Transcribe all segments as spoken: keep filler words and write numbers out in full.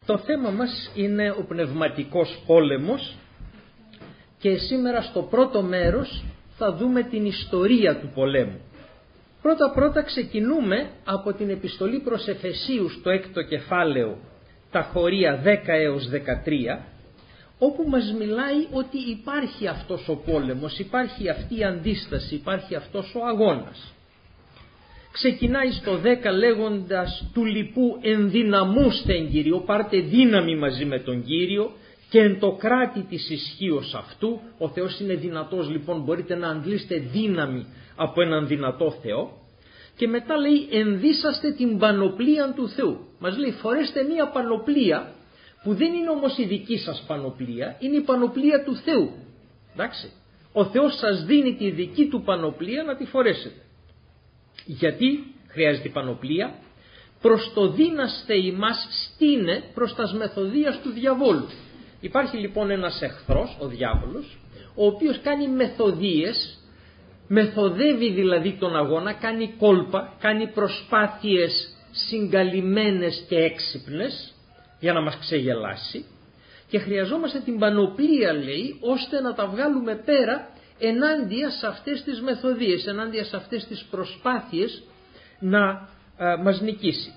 Το θέμα μας είναι ο πνευματικός πόλεμος και σήμερα στο πρώτο μέρος θα δούμε την ιστορία του πολέμου. Πρώτα πρώτα ξεκινούμε από την επιστολή προς Εφεσίους το έκτο κεφάλαιο, τα χωρία δέκα έως δεκατρία, όπου μας μιλάει ότι υπάρχει αυτός ο πόλεμος, υπάρχει αυτή η αντίσταση, υπάρχει αυτός ο αγώνας. Ξεκινάει στο δέκα λέγοντας του λοιπού ενδυναμούστε εν Κύριο, πάρτε δύναμη μαζί με τον Κύριο και εν το κράτη της ισχύως αυτού. Ο Θεός είναι δυνατός, λοιπόν μπορείτε να αντλήσετε δύναμη από έναν δυνατό Θεό. Και μετά λέει ενδύσαστε την πανοπλία του Θεού. Μας λέει φορέστε μία πανοπλία που δεν είναι όμως η δική σας πανοπλία, είναι η πανοπλία του Θεού. Εντάξει. Ο Θεός σας δίνει τη δική του πανοπλία να τη φορέσετε. Γιατί χρειάζεται η πανοπλία? Προς το δύναστε ημάς στήνε προς τας μεθοδίας του διαβόλου. Υπάρχει λοιπόν ένας εχθρός, ο διάβολος, ο οποίος κάνει μεθοδίες, μεθοδεύει δηλαδή τον αγώνα, κάνει κόλπα, κάνει προσπάθειες συγκαλυμμένες και έξυπνες για να μας ξεγελάσει, και χρειαζόμαστε την πανοπλία, λέει, ώστε να τα βγάλουμε πέρα ενάντια σε αυτές τις μεθοδίες, ενάντια σε αυτές τις προσπάθειες να α, μας νικήσει.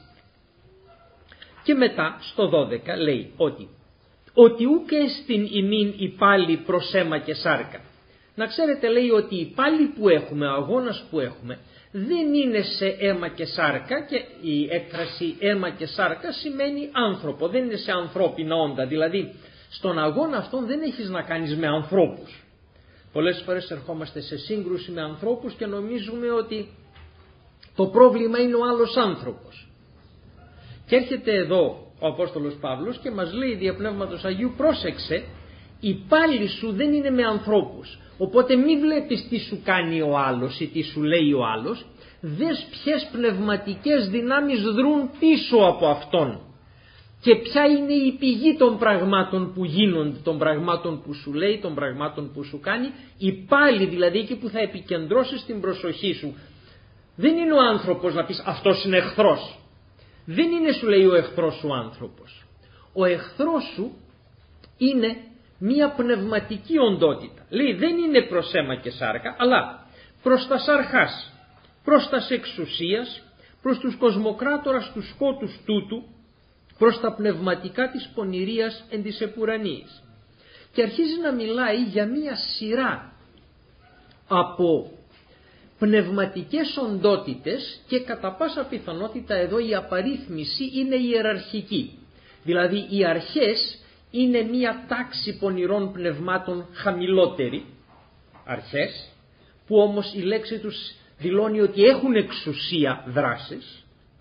Και μετά στο δώδεκα λέει ότι ότι ούκε στην ημίν η πάλι προς αίμα και σάρκα. Να ξέρετε, λέει, ότι η πάλι που έχουμε, ο αγώνας που έχουμε, δεν είναι σε αίμα και σάρκα, και η έκφραση αίμα και σάρκα σημαίνει άνθρωπο, δεν είναι σε ανθρώπινα όντα, δηλαδή στον αγώνα αυτόν δεν έχεις να κάνεις με ανθρώπους. Πολλές φορές ερχόμαστε σε σύγκρουση με ανθρώπους και νομίζουμε ότι το πρόβλημα είναι ο άλλος άνθρωπος. Και έρχεται εδώ ο Απόστολος Παύλος και μας λέει δια Πνεύματος Αγίου, πρόσεξε, η πάλη σου δεν είναι με ανθρώπους. Οπότε μη βλέπεις τι σου κάνει ο άλλος ή τι σου λέει ο άλλος, δες ποιες πνευματικές δυνάμεις δρούν πίσω από αυτόν και ποια είναι η πηγή των πραγμάτων που γίνονται, των πραγμάτων που σου λέει, των πραγμάτων που σου κάνει. Η πάλη δηλαδή, εκεί που θα επικεντρώσεις την προσοχή σου, δεν είναι ο άνθρωπος να πεις αυτός είναι εχθρός. Δεν είναι, σου λέει, ο εχθρός σου άνθρωπος. Ο εχθρός σου είναι μία πνευματική οντότητα. Λέει δεν είναι προς αίμα και σάρκα, αλλά προς τας αρχάς, προς τας εξουσίας, προς τους κοσμοκράτορας του σκότους τούτου, προς τα πνευματικά της πονηρίας εν της επουρανίας. Και αρχίζει να μιλάει για μία σειρά από πνευματικές οντότητες, και κατά πάσα πιθανότητα εδώ η απαρίθμηση είναι ιεραρχική. Δηλαδή οι αρχές είναι μία τάξη πονηρών πνευμάτων χαμηλότερη, αρχές, που όμως η λέξη τους δηλώνει ότι έχουν εξουσία δράσης.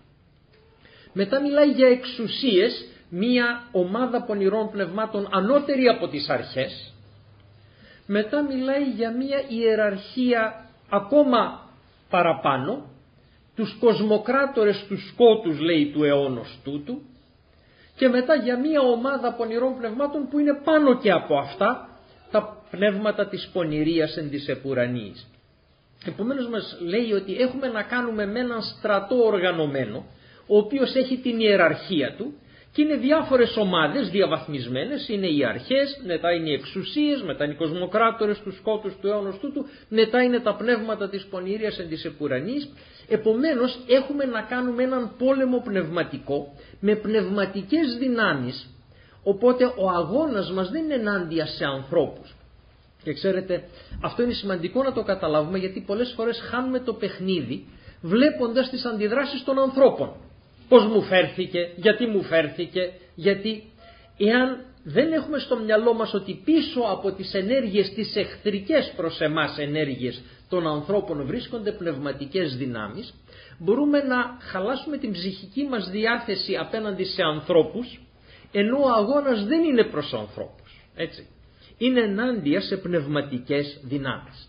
Μετά μιλάει για εξουσίες, μία ομάδα πονηρών πνευμάτων ανώτερη από τις αρχές. Μετά μιλάει για μία ιεραρχία ακόμα παραπάνω, τους κοσμοκράτορες του σκότους, λέει, του αιώνος τούτου, και μετά για μία ομάδα πονηρών πνευμάτων που είναι πάνω και από αυτά, τα πνεύματα της πονηρίας εν της επουρανίας. Επομένως μας λέει ότι έχουμε να κάνουμε με έναν στρατό οργανωμένο, ο οποίος έχει την ιεραρχία του και είναι διάφορες ομάδες διαβαθμισμένες, είναι οι αρχές, μετά είναι οι εξουσίες, μετά είναι οι κοσμοκράτορες του σκότους του αιώνος τούτου, μετά είναι τα πνεύματα της πονηρίας εν της επουρανής. Επομένως έχουμε να κάνουμε έναν πόλεμο πνευματικό με πνευματικές δυνάμεις, οπότε ο αγώνας μας δεν είναι ενάντια σε ανθρώπους. Και ξέρετε, αυτό είναι σημαντικό να το καταλάβουμε, γιατί πολλές φορές χάνουμε το παιχνίδι βλέποντας τις αντιδράσεις των ανθρώπων. Πώς μου φέρθηκε, γιατί μου φέρθηκε, γιατί εάν δεν έχουμε στο μυαλό μας ότι πίσω από τις ενέργειες, τις εχθρικές προς εμάς ενέργειες των ανθρώπων βρίσκονται πνευματικές δυνάμεις, μπορούμε να χαλάσουμε την ψυχική μας διάθεση απέναντι σε ανθρώπους, ενώ ο αγώνας δεν είναι προς ανθρώπους, έτσι. Είναι ενάντια σε πνευματικές δυνάμεις.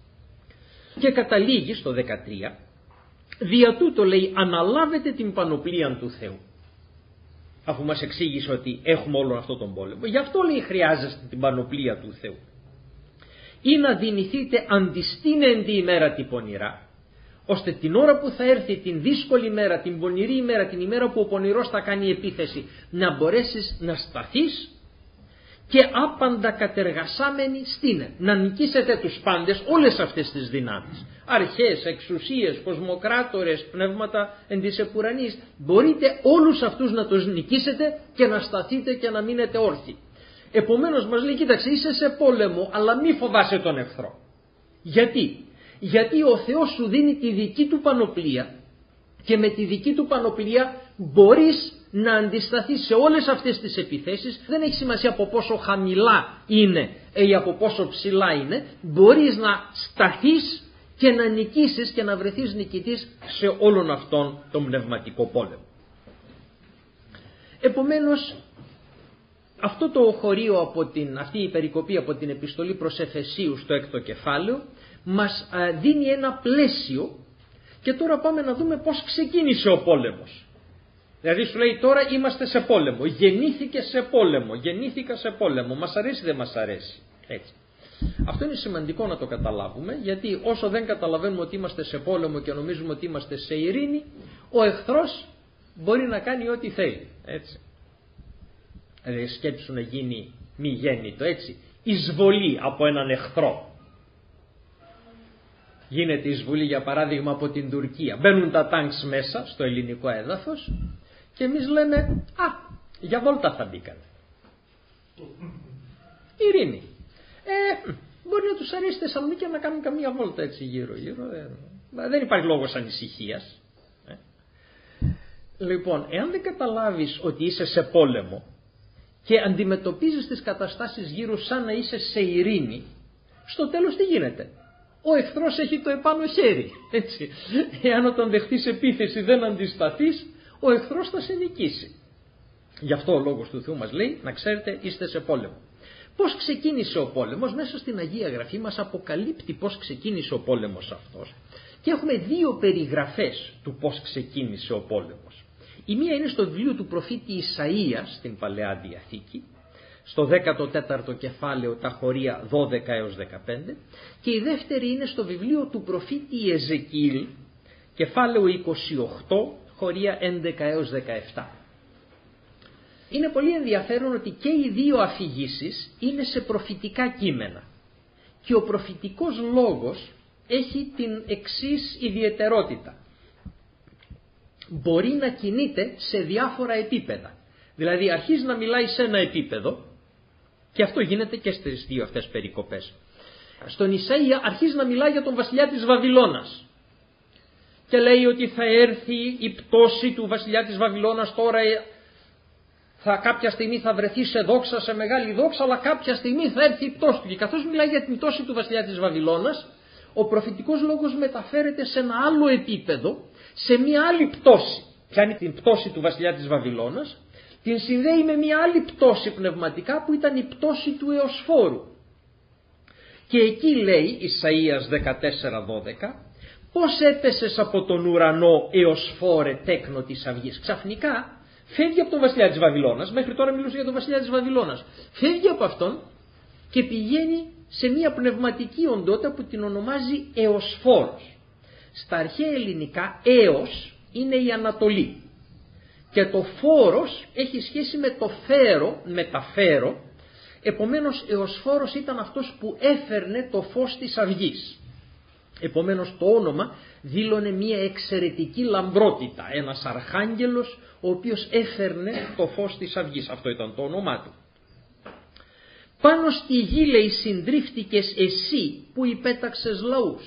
Και καταλήγει στο δεκατρία, δια τούτο, λέει, αναλάβετε την πανοπλία του Θεού. Αφού μας εξήγησε ότι έχουμε όλο αυτό τον πόλεμο, γι' αυτό, λέει, χρειάζεστε την πανοπλία του Θεού. Ή να δυνηθείτε αντιστήνεν τη ημέρα τη πονηρά, ώστε την ώρα που θα έρθει την δύσκολη μέρα, την πονηρή ημέρα, την ημέρα που ο πονηρός θα κάνει επίθεση, να μπορέσεις να σταθείς και άπαντα κατεργασάμενοι στήνε. Να νικήσετε τους πάντες, όλες αυτές τις δυνάμεις. Αρχές, εξουσίες, κοσμοκράτορες, πνεύματα εν της επουρανής. Μπορείτε όλους αυτούς να τους νικήσετε και να σταθείτε και να μείνετε όρθιοι. Επομένως μας λέει, κοίταξε, είσαι σε πόλεμο, αλλά μη φοβάσαι τον εχθρό. Γιατί? Γιατί ο Θεός σου δίνει τη δική του πανοπλία και με τη δική του πανοπλία μπορείς να αντισταθείς σε όλες αυτές τις επιθέσεις. Δεν έχει σημασία από πόσο χαμηλά είναι ή από πόσο ψηλά είναι, μπορείς να σταθείς και να νικήσεις και να βρεθείς νικητής σε όλον αυτόν τον πνευματικό πόλεμο. Επομένως, αυτό το χωρίο από την, αυτή η περικοπή από την επιστολή προς Εφεσίους στο έκτο κεφάλαιο μας δίνει ένα πλαίσιο και τώρα πάμε να δούμε πώς ξεκίνησε ο πόλεμος. Δηλαδή σου λέει τώρα είμαστε σε πόλεμο, γεννήθηκε σε πόλεμο, γεννήθηκα σε πόλεμο, μας αρέσει δεν μας αρέσει. Έτσι. Αυτό είναι σημαντικό να το καταλάβουμε, γιατί όσο δεν καταλαβαίνουμε ότι είμαστε σε πόλεμο και νομίζουμε ότι είμαστε σε ειρήνη, ο εχθρός μπορεί να κάνει ό,τι θέλει. Έτσι. Δηλαδή σκέψου να γίνει μη γέννητο, έτσι, εισβολή από έναν εχθρό. Γίνεται εισβολή για παράδειγμα από την Τουρκία. Μπαίνουν τα τάγκς μέσα στο ελληνικό έδαφος και εμείς λέμε α, για βόλτα θα μπήκαν. Ειρήνη. Ε, μπορεί να τους αρέσει Θεσσαλονίκη να κάνουν καμία βόλτα έτσι γύρω γύρω. Ε, δεν υπάρχει λόγος ανησυχίας. Ε. Λοιπόν, εάν δεν καταλάβεις ότι είσαι σε πόλεμο και αντιμετωπίζεις τις καταστάσεις γύρω σαν να είσαι σε ειρήνη, στο τέλος τι γίνεται? Ο εχθρός έχει το επάνω χέρι. Έτσι. Εάν όταν δεχτείς επίθεση δεν αντισταθείς, ο εχθρός θα σε νικήσει. Γι' αυτό ο λόγος του Θεού μας λέει να ξέρετε είστε σε πόλεμο. Πώς ξεκίνησε ο πόλεμος? Μέσα στην Αγία Γραφή μας αποκαλύπτει πώς ξεκίνησε ο πόλεμος αυτός. Και έχουμε δύο περιγραφές του πώς ξεκίνησε ο πόλεμος. Η μία είναι στο βιβλίο του προφήτη Ισαΐα στην Παλαιά Διαθήκη, στο δέκατο τέταρτο κεφάλαιο τα χωρία δώδεκα έως δεκαπέντε, και η δεύτερη είναι στο βιβλίο του προφήτη Εζεκίλ, κεφάλαιο είκοσι οκτώ, χωρία έντεκα έως δεκαεπτά. Είναι πολύ ενδιαφέρον ότι και οι δύο αφηγήσεις είναι σε προφητικά κείμενα και ο προφητικός λόγος έχει την εξής ιδιαιτερότητα. Μπορεί να κινείται σε διάφορα επίπεδα. Δηλαδή αρχίζει να μιλάει σε ένα επίπεδο και αυτό γίνεται και στις δύο αυτές περικοπές. Στον Ισαΐα αρχίζει να μιλάει για τον βασιλιά της Βαβυλώνας και λέει ότι θα έρθει η πτώση του βασιλιά της Βαβυλώνας. Τώρα θα, κάποια στιγμή θα βρεθεί σε δόξα, σε μεγάλη δόξα, αλλά κάποια στιγμή θα έρθει η πτώση του. Και καθώς μιλάει για την πτώση του βασιλιά της Βαβυλώνας, ο προφητικός λόγος μεταφέρεται σε ένα άλλο επίπεδο, σε μια άλλη πτώση. Πιάνει την πτώση του βασιλιά της Βαβυλώνας, την συνδέει με μια άλλη πτώση πνευματικά που ήταν η πτώση του Εωσφόρου. Και εκεί λέει Ισαΐας δεκατέσσερα δώδεκα, πώς έπεσες από τον ουρανό Εωσφόρε τέκνο της αυγής? Ξαφνικά φεύγει από τον βασιλιά της Βαβυλώνας, μέχρι τώρα μιλούσε για τον βασιλιά της Βαβυλώνας, φεύγει από αυτόν και πηγαίνει σε μια πνευματική οντότητα που την ονομάζει Εωσφόρος. Στα αρχαία ελληνικά Έος είναι η Ανατολή και το φόρος έχει σχέση με το φέρο, μεταφέρω. Επομένως Εωσφόρος ήταν αυτός που έφερνε το φως της αυγής. Επομένως το όνομα δήλωνε μια εξαιρετική λαμπρότητα, ένας αρχάγγελος ο οποίος έφερνε το φως της αυγής. Αυτό ήταν το όνομά του. Πάνω στη γη λέει συντρίφτηκες εσύ που υπέταξες λαούς.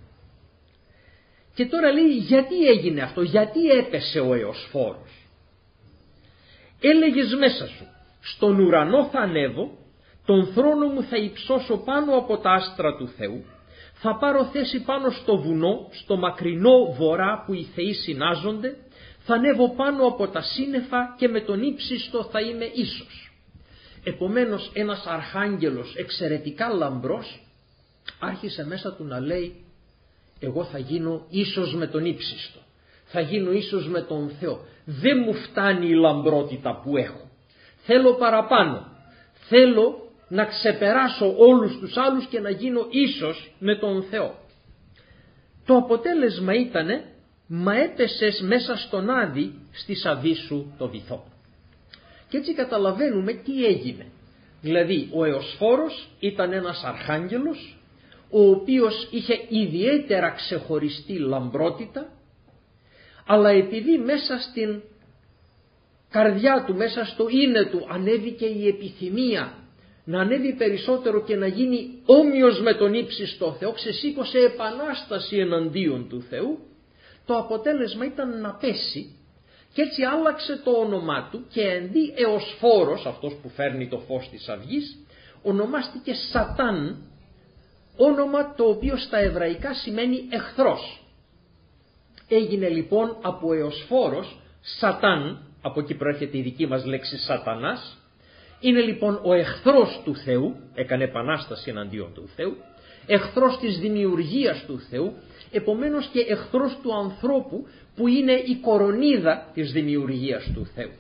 Και τώρα λέει γιατί έγινε αυτό, γιατί έπεσε ο Εωσφόρος? Έλεγες μέσα σου, στον ουρανό θα ανέβω, τον θρόνο μου θα υψώσω πάνω από τα άστρα του Θεού, θα πάρω θέση πάνω στο βουνό, στο μακρινό βορρά που οι θεοί συνάζονται, θα ανέβω πάνω από τα σύννεφα και με τον ύψιστο θα είμαι ίσος. Επομένως ένας αρχάγγελος εξαιρετικά λαμπρός άρχισε μέσα του να λέει εγώ θα γίνω ίσος με τον ύψιστο, θα γίνω ίσος με τον Θεό. Δεν μου φτάνει η λαμπρότητα που έχω, θέλω παραπάνω, θέλω να ξεπεράσω όλους τους άλλους και να γίνω ίσος με τον Θεό. Το αποτέλεσμα ήτανε, μα έπεσες μέσα στον Άδη στη σαβή σου το βυθό. Και έτσι καταλαβαίνουμε τι έγινε. Δηλαδή ο Εωσφόρος ήταν ένας αρχάγγελος, ο οποίος είχε ιδιαίτερα ξεχωριστή λαμπρότητα, αλλά επειδή μέσα στην καρδιά του, μέσα στο είναι του ανέβηκε η επιθυμία να ανέβει περισσότερο και να γίνει όμοιος με τον ύψιστο Θεό, ξεσήκωσε επανάσταση εναντίον του Θεού, το αποτέλεσμα ήταν να πέσει και έτσι άλλαξε το όνομά του και αντί Εωσφόρος, αυτός που φέρνει το φως της αυγής, ονομάστηκε Σατάν, όνομα το οποίο στα εβραϊκά σημαίνει εχθρός. Έγινε λοιπόν από Εωσφόρος Σατάν, από εκεί προέρχεται η δική μας λέξη σατανάς, είναι λοιπόν ο εχθρός του Θεού, έκανε επανάσταση εναντίον του Θεού, εχθρός της δημιουργίας του Θεού, επομένως και εχθρός του ανθρώπου που είναι η κορονίδα της δημιουργίας του Θεού.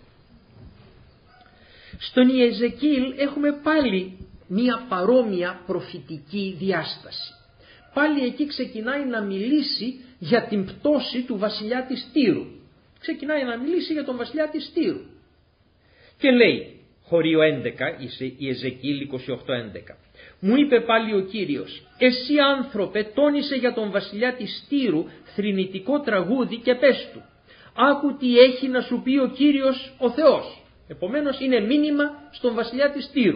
Στον Ιεζεκίηλ έχουμε πάλι μία παρόμοια προφητική διάσταση. Πάλι εκεί ξεκινάει να μιλήσει για την πτώση του βασιλιά της Τύρου. Ξεκινάει να μιλήσει για τον βασιλιά της Τύρου. Και λέει, χωρίο έντεκα, Ιεζεκίηλ είκοσι οκτώ έντεκα. Μου είπε πάλι ο Κύριος, εσύ άνθρωπε τόνισε για τον βασιλιά της Τύρου θρηνητικό τραγούδι και πες του, άκου τι έχει να σου πει ο Κύριος ο Θεός. Επομένως είναι μήνυμα στον βασιλιά της Τύρου.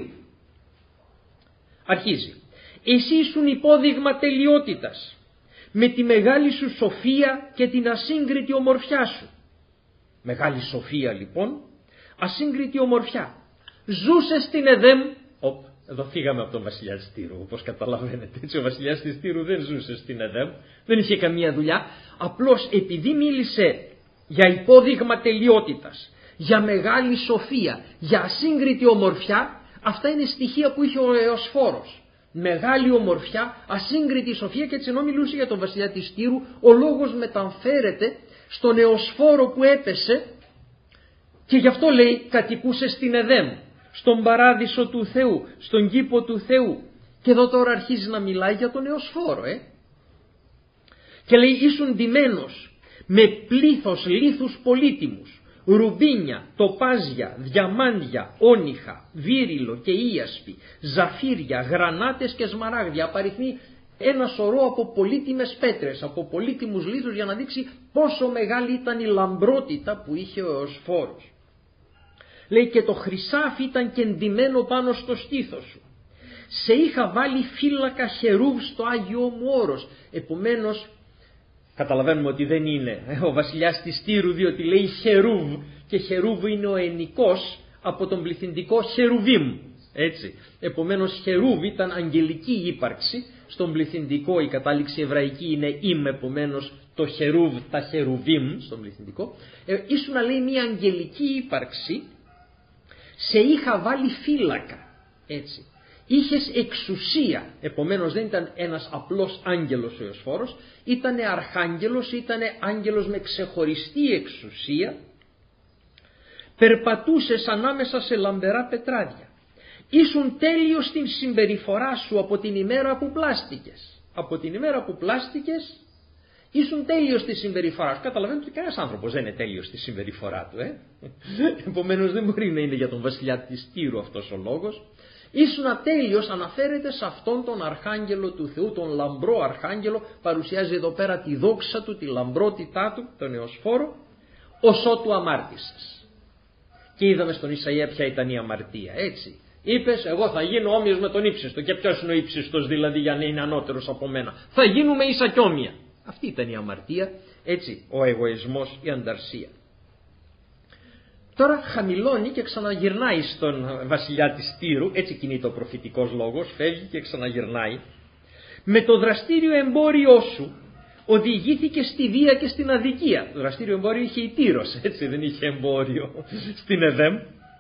Αρχίζει, εσύ ήσουν υπόδειγμα τελειότητας, με τη μεγάλη σου σοφία και την ασύγκριτη ομορφιά σου. Μεγάλη σοφία λοιπόν, ασύγκριτη ομορφιά. Ζούσε στην Εδέμ, οπ, εδώ φύγαμε από τον βασιλιά της Τύρου, όπως καταλαβαίνετε, έτσι ο βασιλιάς της Τύρου δεν ζούσε στην Εδέμ, δεν είχε καμία δουλειά, απλώς επειδή μίλησε για υπόδειγμα τελειότητας, για μεγάλη σοφία, για ασύγκριτη ομορφιά, αυτά είναι στοιχεία που είχε ο Εωσφόρος. Μεγάλη ομορφιά, ασύγκριτη σοφία, και έτσι ενώ μιλούσε για τον βασιλιά της Τύρου, ο λόγος μεταφέρεται στον Εωσφόρο που έπεσε και γι' αυτό λέει κατοικούσε στην Εδέμ, στον παράδεισο του Θεού, στον κήπο του Θεού. Και εδώ τώρα αρχίζει να μιλάει για τον Εωσφόρο, ε. Και λέει ήσουν ντυμένος με πλήθος λίθους πολύτιμους, ρουμπίνια, τοπάζια, διαμάντια, όνυχα, βύριλο και ίασπη, ζαφύρια, γρανάτες και σμαράγδια. Απαριθμεί ένα σωρό από πολύτιμες πέτρες, από πολύτιμους λίθους, για να δείξει πόσο μεγάλη ήταν η λαμπρότητα που είχε ο Εωσφόρος. Λέει και το χρυσάφι ήταν κεντυμένο πάνω στο στήθος σου. Σε είχα βάλει φύλακα χερούβ στο Άγιο μου όρος. Επομένως καταλαβαίνουμε ότι δεν είναι ο βασιλιάς της Τύρου, διότι λέει χερούβ και χερούβ είναι ο ενικός από τον πληθυντικό χερουβίμ. Έτσι. Επομένως χερούβ ήταν αγγελική ύπαρξη, στον πληθυντικό η κατάληξη εβραϊκή είναι ήμ, επομένως το χερούβ, τα χερουβίμ στον πληθυντικό. Ε, ήσουν να λέει μια αγγελική ύπαρξη, σε είχα βάλει φύλακα. Έτσι. Είχες εξουσία, επομένως δεν ήταν ένας απλός άγγελος ο Εωσφόρος, ήτανε αρχάγγελος, ήτανε άγγελος με ξεχωριστή εξουσία, περπατούσες ανάμεσα σε λαμπερά πετράδια. Ήσουν τέλειος στην συμπεριφορά σου από την ημέρα που πλάστηκες. Από την ημέρα που πλάστηκες ήσουν τέλειος στη συμπεριφορά σου. Καταλαβαίνετε ότι κανένας άνθρωπος δεν είναι τέλειος στη συμπεριφορά του. Ε? Επομένως δεν μπορεί να είναι για τον βασιλιά της Τύρου αυτός ο λόγος. Ήσουν ατέλειος, αναφέρεται σε αυτόν τον αρχάγγελο του Θεού, τον λαμπρό αρχάγγελο, παρουσιάζει εδώ πέρα τη δόξα του, τη λαμπρότητά του, τον Εωσφόρο, οσό του αμάρτησες. Και είδαμε στον Ισαΐα ποια ήταν η αμαρτία, έτσι. Είπες, εγώ θα γίνω όμοιος με τον ύψιστο. Και ποιος είναι ο ύψιστος δηλαδή για να είναι ανώτερος από μένα? Θα γίνουμε ίσα κι όμοια. Αυτή ήταν η αμαρτία, έτσι, ο εγωισμός, η ανταρσία. Τώρα χαμηλώνει και ξαναγυρνάει στον βασιλιά της Τύρου, έτσι κινείται ο προφητικός λόγος, φεύγει και ξαναγυρνάει. Με το δραστήριο εμπόριό σου οδηγήθηκε στη βία και στην αδικία. Το δραστήριο εμπόριο είχε η Τύρος, έτσι, δεν είχε εμπόριο στην Εδέμ.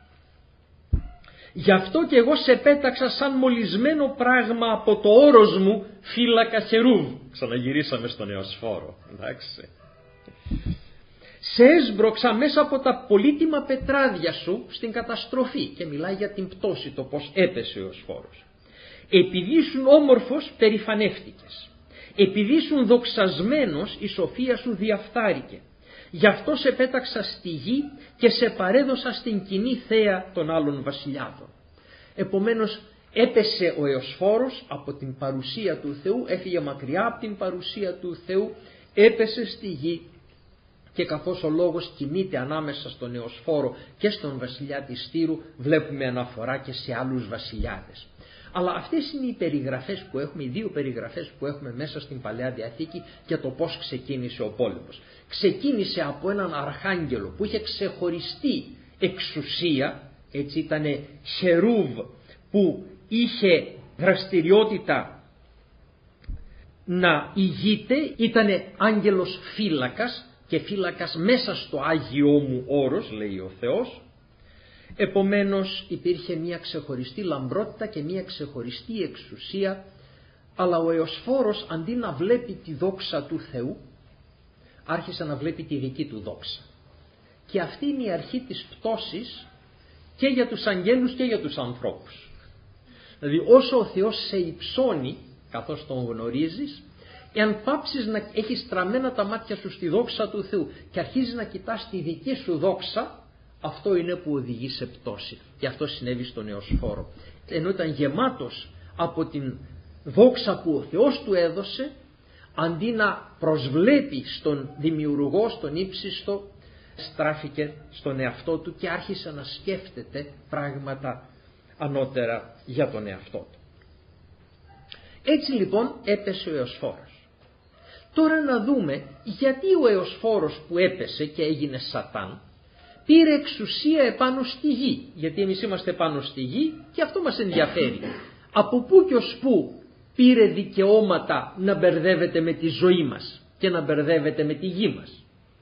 Γι' αυτό και εγώ σε πέταξα σαν μολυσμένο πράγμα από το όρος μου, φύλακα χερούβ. Ξαναγυρίσαμε στον Εωσφόρο, εντάξει. Σε έσμπρωξα μέσα από τα πολύτιμα πετράδια σου στην καταστροφή. Και μιλάει για την πτώση, το πως έπεσε ο Εωσφόρος. Επειδή ήσουν όμορφος περηφανεύτηκες. επειδή ήσουν δοξασμένος η σοφία σου διαφθάρηκε. Γι' αυτό σε πέταξα στη γη και σε παρέδωσα στην κοινή θέα των άλλων βασιλιάδων. Επομένως έπεσε ο Εωσφόρος από την παρουσία του Θεού, έφυγε μακριά από την παρουσία του Θεού, έπεσε στη γη και καθώς ο λόγος κινείται ανάμεσα στον Εωσφόρο και στον βασιλιά της Τύρου, βλέπουμε αναφορά και σε άλλους βασιλιάδες. Αλλά αυτές είναι οι περιγραφές που έχουμε, οι δύο περιγραφές που έχουμε μέσα στην Παλαιά Διαθήκη για το πώς ξεκίνησε ο πόλεμος. Ξεκίνησε από έναν αρχάγγελο που είχε ξεχωριστή εξουσία, έτσι ήτανε χερούβ που είχε δραστηριότητα να ηγείται, ήτανε άγγελος φύλακας και φύλακας μέσα στο Άγιό μου όρος, λέει ο Θεός. Επομένως υπήρχε μια ξεχωριστή λαμπρότητα και μια ξεχωριστή εξουσία, αλλά ο Εωσφόρος αντί να βλέπει τη δόξα του Θεού, άρχισε να βλέπει τη δική του δόξα. Και αυτή είναι η αρχή της πτώσης και για τους αγγέλους και για τους ανθρώπους. Δηλαδή όσο ο Θεός σε υψώνει καθώς τον γνωρίζεις, εάν πάψεις να έχεις στραμμένα τα μάτια σου στη δόξα του Θεού και αρχίζεις να κοιτάς τη δική σου δόξα, αυτό είναι που οδηγεί σε πτώση. Και αυτό συνέβη στον Εωσφόρο. Ενώ ήταν γεμάτος από την δόξα που ο Θεός του έδωσε, αντί να προσβλέπει στον δημιουργό, στον ύψιστο, στράφηκε στον εαυτό του και άρχισε να σκέφτεται πράγματα ανώτερα για τον εαυτό του. Έτσι λοιπόν έπεσε ο Εωσφόρος. Τώρα να δούμε γιατί ο Εωσφόρος που έπεσε και έγινε Σατάν πήρε εξουσία επάνω στη γη. Γιατί εμείς είμαστε πάνω στη γη και αυτό μας ενδιαφέρει. Από πού και ως πού πήρε δικαιώματα να μπερδεύεται με τη ζωή μας και να μπερδεύεται με τη γη μας.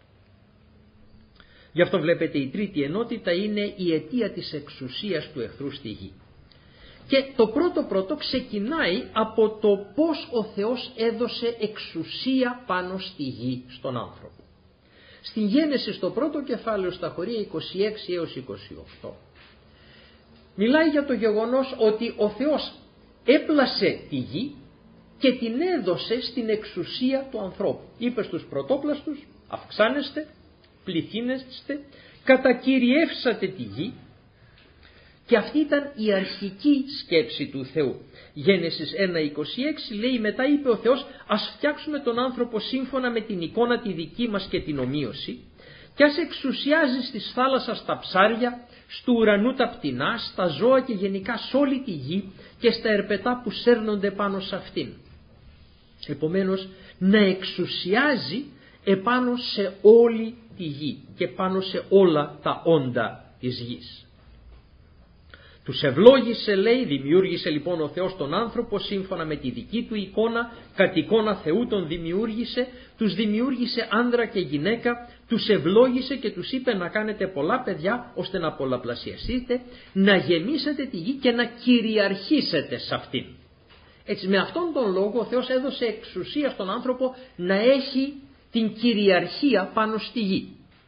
Γι' αυτό βλέπετε η τρίτη ενότητα είναι η αιτία της εξουσίας του εχθρού στη γη. Και το πρώτο πρώτο ξεκινάει από το πώς ο Θεός έδωσε εξουσία πάνω στη γη στον άνθρωπο. Στην Γένεση στο πρώτο κεφάλαιο στα χωρία είκοσι έξι έως είκοσι οκτώ μιλάει για το γεγονός ότι ο Θεός έπλασε τη γη και την έδωσε στην εξουσία του ανθρώπου. Είπε στους πρωτόπλαστους, αυξάνεστε, πληθύνεστε, κατακυριεύσατε τη γη. Και αυτή ήταν η αρχική σκέψη του Θεού. Γένεσης ένα είκοσι έξι λέει, μετά είπε ο Θεός, ας φτιάξουμε τον άνθρωπο σύμφωνα με την εικόνα τη δική μας και την ομοίωση και ας εξουσιάζει στις θάλασσας τα ψάρια, στου ουρανού τα πτηνά, στα ζώα και γενικά σε όλη τη γη και στα ερπετά που σέρνονται πάνω σε αυτήν. Επομένως να εξουσιάζει επάνω σε όλη τη γη και πάνω σε όλα τα όντα της γης. Τους ευλόγησε, λέει, δημιούργησε λοιπόν ο Θεός τον άνθρωπο σύμφωνα με τη δική του εικόνα, κατ' εικόνα Θεού τον δημιούργησε, τους δημιούργησε άνδρα και γυναίκα, τους ευλόγησε και τους είπε να κάνετε πολλά παιδιά ώστε να πολλαπλασιαστείτε, να γεμίσετε τη γη και να κυριαρχήσετε σε αυτήν. Έτσι με αυτόν τον λόγο ο Θεός έδωσε εξουσία στον άνθρωπο να έχει την κυριαρχία πάνω στη γη.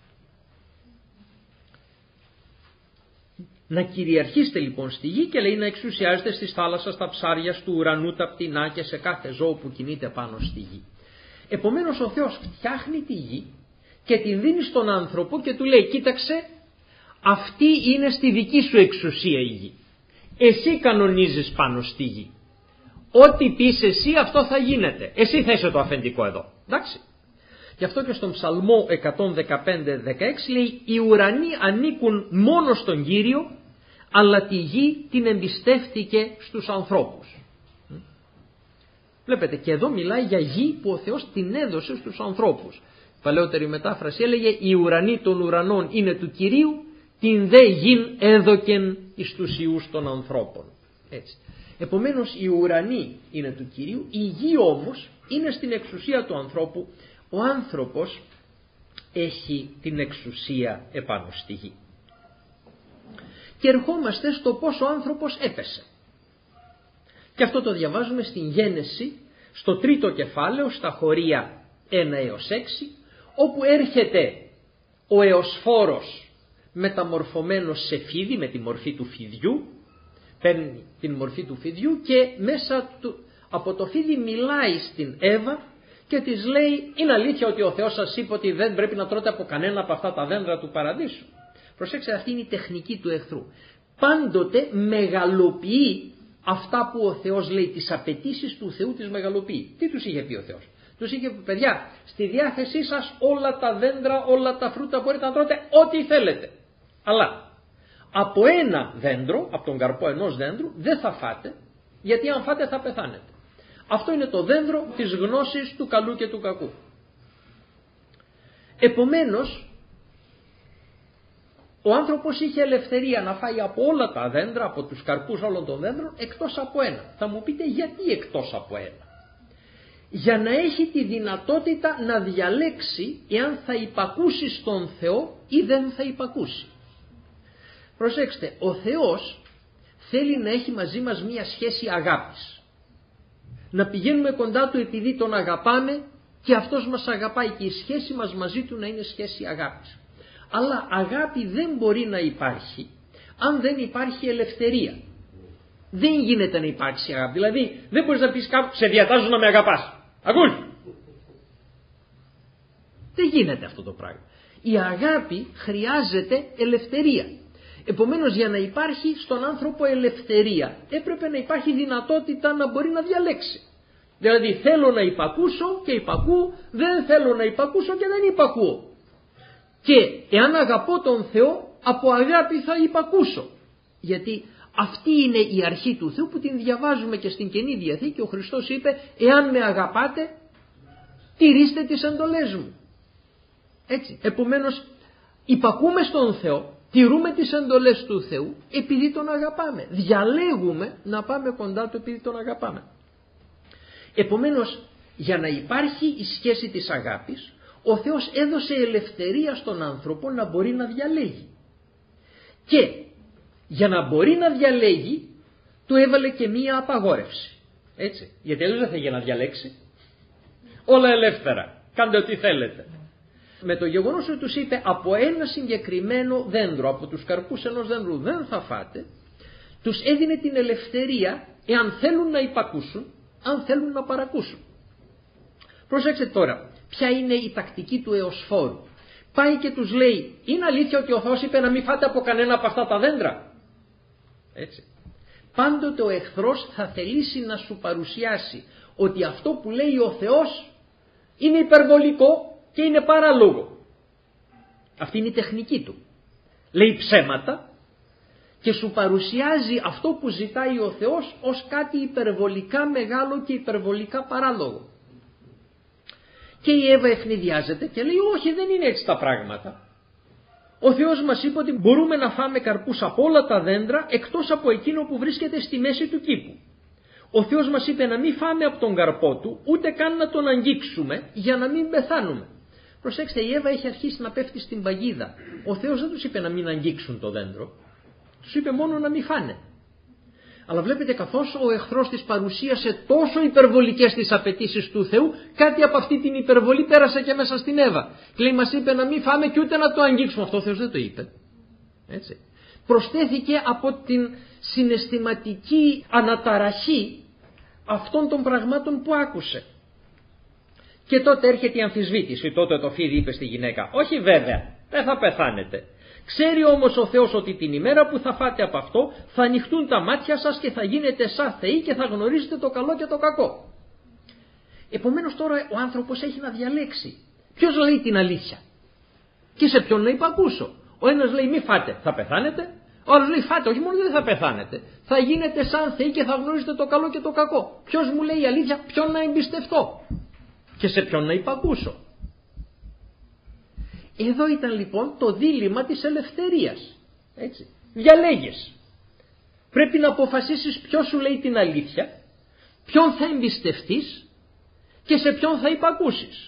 Να κυριαρχήσετε λοιπόν στη γη και λέει να εξουσιάζετε στις θάλασσας, στα ψάρια, στου ουρανού, τα πτηνά και σε κάθε ζώο που κινείται πάνω στη γη. Επομένως ο Θεός φτιάχνει τη γη και την δίνει στον άνθρωπο και του λέει, κοίταξε, αυτή είναι στη δική σου εξουσία η γη. Εσύ κανονίζεις πάνω στη γη. Ό,τι πεις εσύ αυτό θα γίνεται. Εσύ θα είσαι το αφεντικό εδώ. Εντάξει. Γι' αυτό και στον Ψαλμό εκατόν δεκαπέντε δεκαέξι λέει, οι ουρανοί ανήκουν μόνο στον Κύριο, αλλά τη γη την εμπιστεύτηκε στους ανθρώπους. Βλέπετε και εδώ μιλάει για γη που ο Θεός την έδωσε στους ανθρώπους. Παλαιότερη μετάφραση έλεγε, οι ουρανοί των ουρανών είναι του Κυρίου, την δε γην έδωκεν εις τους ιούς των ανθρώπων. Έτσι. Επομένως οι ουρανοί είναι του Κυρίου, η γη όμως είναι στην εξουσία του ανθρώπου. Ο άνθρωπος έχει την εξουσία επάνω στη γη. Και ερχόμαστε στο πώς ο άνθρωπος έπεσε. Και αυτό το διαβάζουμε στην Γένεση, στο τρίτο κεφάλαιο, στα χωρία ένα έως έξι, όπου έρχεται ο Εωσφόρος μεταμορφωμένος σε φίδι με τη μορφή του φιδιού, παίρνει την μορφή του φιδιού και μέσα του, από το φίδι μιλάει στην Εύα και της λέει, είναι αλήθεια ότι ο Θεός σας είπε ότι δεν πρέπει να τρώτε από κανένα από αυτά τα δέντρα του παραδείσου? Προσέξτε, αυτή είναι η τεχνική του εχθρού. Πάντοτε μεγαλοποιεί αυτά που ο Θεός λέει, τις απαιτήσεις του Θεού τις μεγαλοποιεί. Τι τους είχε πει ο Θεός? Τους είχε πει, παιδιά, στη διάθεσή σας όλα τα δέντρα, όλα τα φρούτα μπορείτε να τρώτε ό,τι θέλετε. Αλλά από ένα δέντρο, από τον καρπό ενός δέντρου δεν θα φάτε, γιατί αν φάτε θα πεθάνετε. Αυτό είναι το δέντρο της γνώσης του καλού και του κακού. Επομένως, ο άνθρωπος είχε ελευθερία να φάει από όλα τα δέντρα, από τους καρπούς όλων των δέντρων, εκτός από ένα. Θα μου πείτε, γιατί εκτός από ένα? Για να έχει τη δυνατότητα να διαλέξει εάν θα υπακούσει στον Θεό ή δεν θα υπακούσει. Προσέξτε, ο Θεός θέλει να έχει μαζί μας μία σχέση αγάπης. Να πηγαίνουμε κοντά του επειδή τον αγαπάμε και αυτός μας αγαπάει και η σχέση μας μαζί του να είναι σχέση αγάπης. Αλλά αγάπη δεν μπορεί να υπάρχει αν δεν υπάρχει ελευθερία. Δεν γίνεται να υπάρξει αγάπη. Δηλαδή δεν μπορείς να πεις κάπου, σε διατάζω να με αγαπάς. Ακούς? Δεν γίνεται αυτό το πράγμα. Η αγάπη χρειάζεται ελευθερία. Επομένως, για να υπάρχει στον άνθρωπο ελευθερία έπρεπε να υπάρχει δυνατότητα να μπορεί να διαλέξει. Δηλαδή θέλω να υπακούσω και υπακούω, δεν θέλω να υπακούσω και δεν υπακούω. Και εάν αγαπώ τον Θεό, από αγάπη θα υπακούσω. Γιατί αυτή είναι η αρχή του Θεού που την διαβάζουμε και στην Καινή Διαθήκη. Ο Χριστός είπε, εάν με αγαπάτε, τηρήστε τις εντολές μου. Έτσι. Επομένως, υπακούμε στον Θεό, τηρούμε τις εντολές του Θεού επειδή τον αγαπάμε. Διαλέγουμε να πάμε κοντά του επειδή τον αγαπάμε. Επομένως, για να υπάρχει η σχέση της αγάπης, ο Θεός έδωσε ελευθερία στον άνθρωπο να μπορεί να διαλέγει. Και για να μπορεί να διαλέγει, του έβαλε και μία απαγόρευση. Έτσι. Γιατί αλλιώς δεν θα είχε να διαλέξει. Όλα ελεύθερα. Κάντε ό,τι θέλετε. Με το γεγονός ότι τους είπε από ένα συγκεκριμένο δέντρο, από τους καρπούς ενός δέντρου δεν θα φάτε, τους έδινε την ελευθερία εάν θέλουν να υπακούσουν, αν θέλουν να παρακούσουν. Προσέξτε τώρα, ποια είναι η τακτική του εωσφόρου. Πάει και τους λέει, είναι αλήθεια ότι ο Θεός είπε να μην φάτε από κανένα από αυτά τα δέντρα? Έτσι. Πάντοτε ο εχθρός θα θελήσει να σου παρουσιάσει ότι αυτό που λέει ο Θεός είναι υπερβολικό και είναι παράλογο. Αυτή είναι η τεχνική του. Λέει ψέματα και σου παρουσιάζει αυτό που ζητάει ο Θεός ως κάτι υπερβολικά μεγάλο και υπερβολικά παράλογο. Και η Εύα ευνηδιάζεται και λέει, όχι, δεν είναι έτσι τα πράγματα. Ο Θεός μας είπε ότι μπορούμε να φάμε καρπούς από όλα τα δέντρα εκτός από εκείνο που βρίσκεται στη μέση του κήπου. Ο Θεός μας είπε να μην φάμε από τον καρπό του, ούτε καν να τον αγγίξουμε για να μην πεθάνουμε. Προσέξτε, η Εύα έχει αρχίσει να πέφτει στην παγίδα. Ο Θεός δεν τους είπε να μην αγγίξουν το δέντρο. Τους είπε μόνο να μην φάνε. Αλλά βλέπετε, καθώς ο εχθρός της παρουσίασε τόσο υπερβολικές τις απαιτήσεις του Θεού, κάτι από αυτή την υπερβολή πέρασε και μέσα στην Εύα. Και λέει, μας είπε να μην φάμε και ούτε να το αγγίξουμε. Αυτό ο Θεός δεν το είπε. Έτσι. Προσθέθηκε από την συναισθηματική αναταραχή αυτών των πραγμάτων που άκουσε. Και τότε έρχεται η αμφισβήτηση. Τότε το φίδι είπε στη γυναίκα, όχι βέβαια, δεν θα πεθάνετε. Ξέρει όμως ο Θεός ότι την ημέρα που θα φάτε από αυτό θα ανοιχτούν τα μάτια σας και θα γίνετε σαν θεοί και θα γνωρίζετε το καλό και το κακό. Επομένως τώρα ο άνθρωπος έχει να διαλέξει. Ποιος λέει την αλήθεια και σε ποιον να υπακούσω. Ο ένας λέει μη φάτε, θα πεθάνετε. Ο άλλος λέει φάτε, όχι μόνο δεν θα πεθάνετε, θα γίνετε σαν θεοί και θα γνωρίζετε το καλό και το κακό. Ποιος μου λέει η αλήθεια, ποιον να εμπιστευτώ και σε ποιον να υπακούσω. Εδώ ήταν λοιπόν το δίλημμα της ελευθερίας. Έτσι. Διαλέγεις. Πρέπει να αποφασίσεις ποιος σου λέει την αλήθεια, ποιον θα εμπιστευτείς και σε ποιον θα υπακούσεις.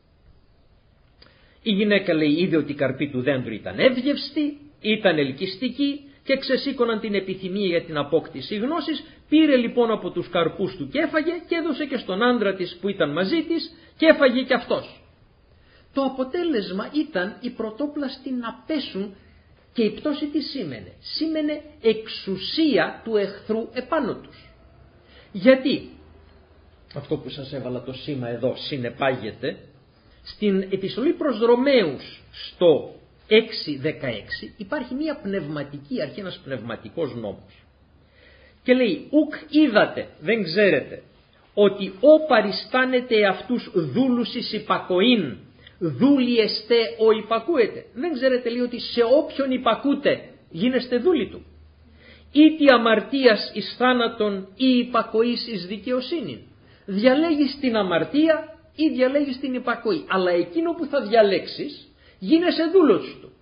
Η γυναίκα λέει είδε ότι η καρπή του δέντρου ήταν εύγευστη, ήταν ελκυστική και ξεσήκωναν την επιθυμία για την απόκτηση γνώσης. Πήρε λοιπόν από τους καρπούς του και έφαγε και έδωσε και στον άντρα της που ήταν μαζί της και έφαγε και αυτός. Το αποτέλεσμα ήταν οι πρωτόπλαστοι να πέσουν και η πτώση τι σήμαινε. Σήμαινε εξουσία του εχθρού επάνω τους. Γιατί αυτό που σας έβαλα το σήμα εδώ, συνεπάγεται, στην επιστολή προς Ρωμαίους στο έξι δεκαέξι υπάρχει μια πνευματική αρχή, ένας πνευματικός νόμος. Και λέει, ουκ είδατε, δεν ξέρετε, ότι ο παριστάνετε αυτούς δούλους εις υπακοήν, δούλοι εστέ ο υπακούετε. Δεν ξέρετε, λέει, ότι σε όποιον υπακούτε γίνεστε δούλοι του. Ήτι αμαρτίας εις θάνατον ή υπακοής εις δικαιοσύνη. Διαλέγεις την αμαρτία ή διαλέγεις την υπακοή. Αλλά εκείνο που θα διαλέξεις γίνεσαι δούλος του.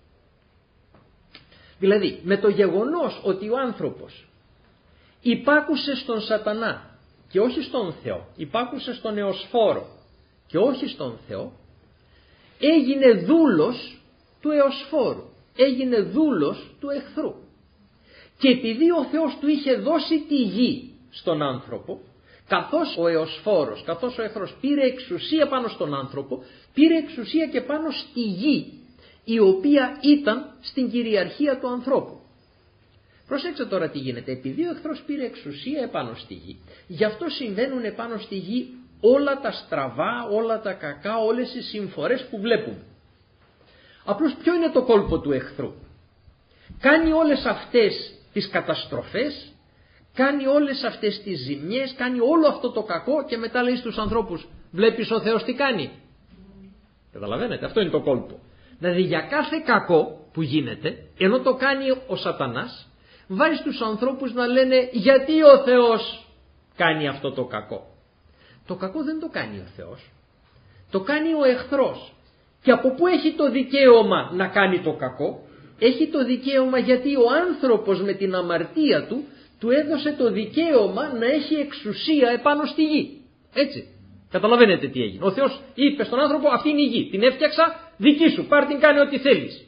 Δηλαδή με το γεγονός ότι ο άνθρωπος υπάκουσε στον σατανά και όχι στον Θεό, υπάκουσε στον εωσφόρο και όχι στον Θεό, έγινε δούλος του εωσφόρου, έγινε δούλος του εχθρού. Και επειδή ο Θεός του είχε δώσει τη γη στον άνθρωπο, καθώς ο εωσφόρος, καθώς ο εχθρός πήρε εξουσία πάνω στον άνθρωπο, πήρε εξουσία και πάνω στη γη, η οποία ήταν στην κυριαρχία του ανθρώπου. Προσέξτε τώρα τι γίνεται. Επειδή ο εχθρός πήρε εξουσία επάνω στη γη, γι' αυτό συμβαίνουν επάνω στη γη όλα τα στραβά, όλα τα κακά, όλες οι συμφορές που βλέπουμε. Απλώς ποιο είναι το κόλπο του εχθρού? Κάνει όλες αυτές τις καταστροφές, κάνει όλες αυτές τις ζημιές, κάνει όλο αυτό το κακό και μετά λέει στους ανθρώπους, βλέπεις ο Θεός τι κάνει? Καταλαβαίνετε, αυτό είναι το κόλπο. Δηλαδή για κάθε κακό που γίνεται, ενώ το κάνει ο σατανάς, βάζει τους ανθρώπους να λένε γιατί ο Θεός κάνει αυτό το κακό. Το κακό δεν το κάνει ο Θεός, το κάνει ο εχθρός. Και από πού έχει το δικαίωμα να κάνει το κακό? Έχει το δικαίωμα γιατί ο άνθρωπος με την αμαρτία του του έδωσε το δικαίωμα να έχει εξουσία επάνω στη γη. Έτσι. Καταλαβαίνετε τι έγινε? Ο Θεός είπε στον άνθρωπο, αυτή είναι η γη, την έφτιαξα, δική σου, πάρ' την, κάνε ό,τι θέλεις.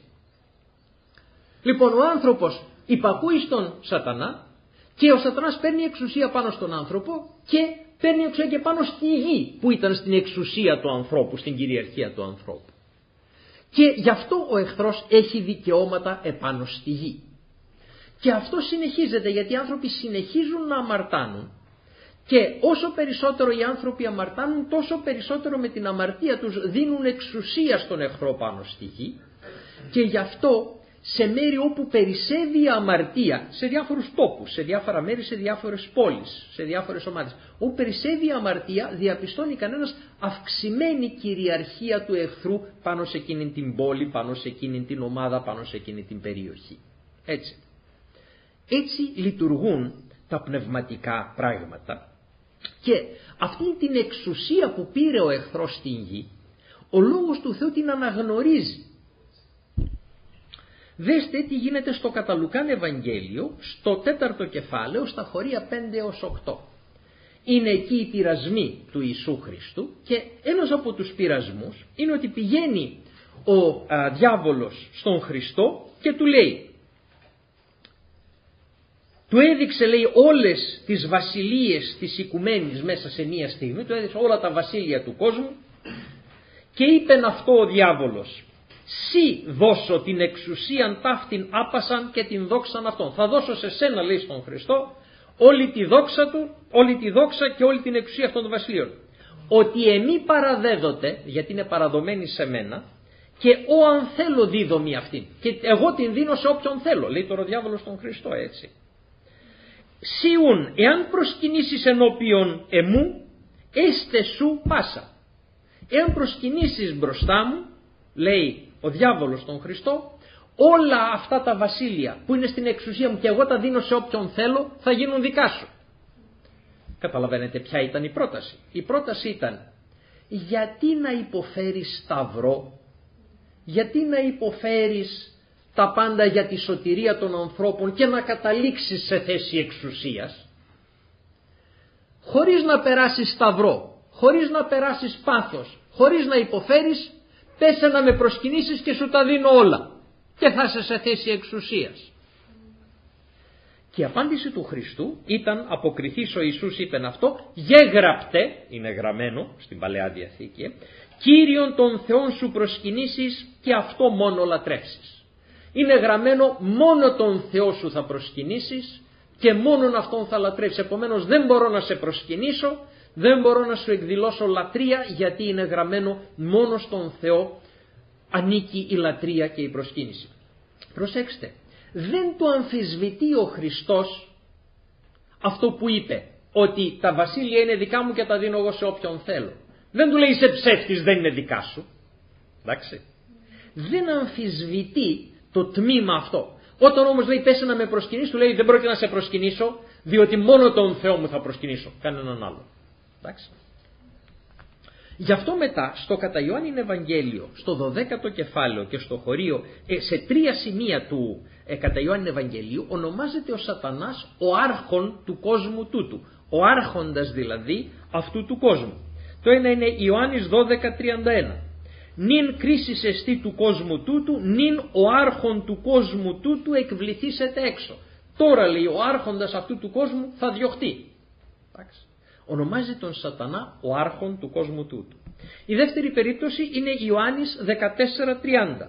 Λοιπόν, ο άνθρωπος υπακούει στον σατανά και ο σατανάς παίρνει εξουσία πάνω στον άνθρωπο και παίρνει εξουσία και πάνω στη γη που ήταν στην εξουσία του ανθρώπου, στην κυριαρχία του ανθρώπου. Και γι' αυτό ο εχθρός έχει δικαιώματα επάνω στη γη. Και αυτό συνεχίζεται γιατί οι άνθρωποι συνεχίζουν να αμαρτάνουν και όσο περισσότερο οι άνθρωποι αμαρτάνουν, τόσο περισσότερο με την αμαρτία τους δίνουν εξουσία στον εχθρό πάνω στη γη. Και γι' αυτό σε μέρη όπου περισσεύει η αμαρτία, σε διάφορους τόπους, σε διάφορα μέρη, σε διάφορες πόλεις, σε διάφορες ομάδες, όπου περισσεύει η αμαρτία, διαπιστώνει κανένας αυξημένη κυριαρχία του εχθρού πάνω σε εκείνη την πόλη, πάνω σε εκείνη την ομάδα, πάνω σε εκείνη την περιοχή. Έτσι. Έτσι λειτουργούν τα πνευματικά πράγματα. Και αυτή την εξουσία που πήρε ο εχθρός στην γη, ο λόγος του Θεού την αναγνωρίζει. Δέστε τι γίνεται στο κατά Λουκάν Ευαγγέλιο, στο τέταρτο κεφάλαιο, στα χωρία πέντε έως οκτώ. Είναι εκεί οι πειρασμοί του Ιησού Χριστού και ένας από τους πειρασμούς είναι ότι πηγαίνει ο α, διάβολος στον Χριστό και του λέει, του έδειξε, λέει, όλες τις βασιλείες της οικουμένης μέσα σε μία στιγμή, του έδειξε όλα τα βασίλεια του κόσμου και είπεν αυτό ο διάβολος, «Σι δώσω την εξουσίαν ταύτην άπασαν και την δόξαν αυτών». Θα δώσω σε σένα, λέει, στον Χριστό, όλη τη δόξα του, όλη τη δόξα και όλη την εξουσία αυτών των βασιλείων. Ότι εμεί παραδέδοτε, γιατί είναι παραδομένη σε μένα, και ο αν θέλω δίδομη αυτήν. Και εγώ την δίνω σε όποιον θέλω, λέει τώρα ο διάβολος στον Χριστό, έτσι. «Σιούν, εάν προσκυνήσεις ενώπιον εμού, έστε σου πάσα». Εάν προσκυνήσεις μπροστά μου, λέει ο διάβολος στον Χριστό, όλα αυτά τα βασίλεια που είναι στην εξουσία μου και εγώ τα δίνω σε όποιον θέλω, θα γίνουν δικά σου. Καταλαβαίνετε ποια ήταν η πρόταση? Η πρόταση ήταν, γιατί να υποφέρεις σταυρό, γιατί να υποφέρεις τα πάντα για τη σωτηρία των ανθρώπων και να καταλήξεις σε θέση εξουσίας, χωρίς να περάσεις σταυρό, χωρίς να περάσεις πάθος, χωρίς να υποφέρεις, πέσε να με προσκυνήσεις και σου τα δίνω όλα και θα είσαι σε θέση εξουσίας. Και η απάντηση του Χριστού ήταν, αποκριθείς ο Ιησούς είπεν αυτό, γέγραπτε, είναι γραμμένο στην Παλαιά Διαθήκη, Κύριον των Θεών σου προσκυνήσεις και αυτό μόνο λατρεύσεις. Είναι γραμμένο, μόνο τον Θεό σου θα προσκυνήσεις και μόνον αυτόν θα λατρεύσεις. Επομένως δεν μπορώ να σε προσκυνήσω, Δεν μπορώ να σου εκδηλώσω λατρεία, γιατί είναι γραμμένο μόνο στον Θεό ανήκει η λατρεία και η προσκύνηση. Προσέξτε, δεν το αμφισβητεί ο Χριστός αυτό που είπε, ότι τα βασίλεια είναι δικά μου και τα δίνω εγώ σε όποιον θέλω. Δεν του λέει είσαι ψεύτης, δεν είναι δικά σου. Εντάξει. Δεν αμφισβητεί το τμήμα αυτό. Όταν όμως λέει πέσε να με προσκυνείς, του λέει δεν πρόκειται να σε προσκυνήσω, διότι μόνο τον Θεό μου θα προσκυνήσω, κανέναν άλλο. Εντάξει. Γι' αυτό μετά στο κατά Ιωάννην Ευαγγέλιο, στο δωδέκατο κεφάλαιο και στο χωρίο, σε τρία σημεία του ε, κατά Ιωάννην Ευαγγελίου ονομάζεται ο Σατανάς ο άρχον του κόσμου τούτου. Ο άρχοντας δηλαδή αυτού του κόσμου. Το ένα είναι Ιωάννης δώδεκα τριάντα ένα. Νην κρίσις εστί του κόσμου τούτου, νην ο άρχον του κόσμου τούτου εκβληθήσεται έξω. Τώρα λέει ο άρχοντας αυτού του κόσμου θα διωχτεί. Εντάξει. Ονομάζει τον Σατανά ο άρχον του κόσμου τούτου. Η δεύτερη περίπτωση είναι Ιωάννης δεκατέσσερα τριάντα.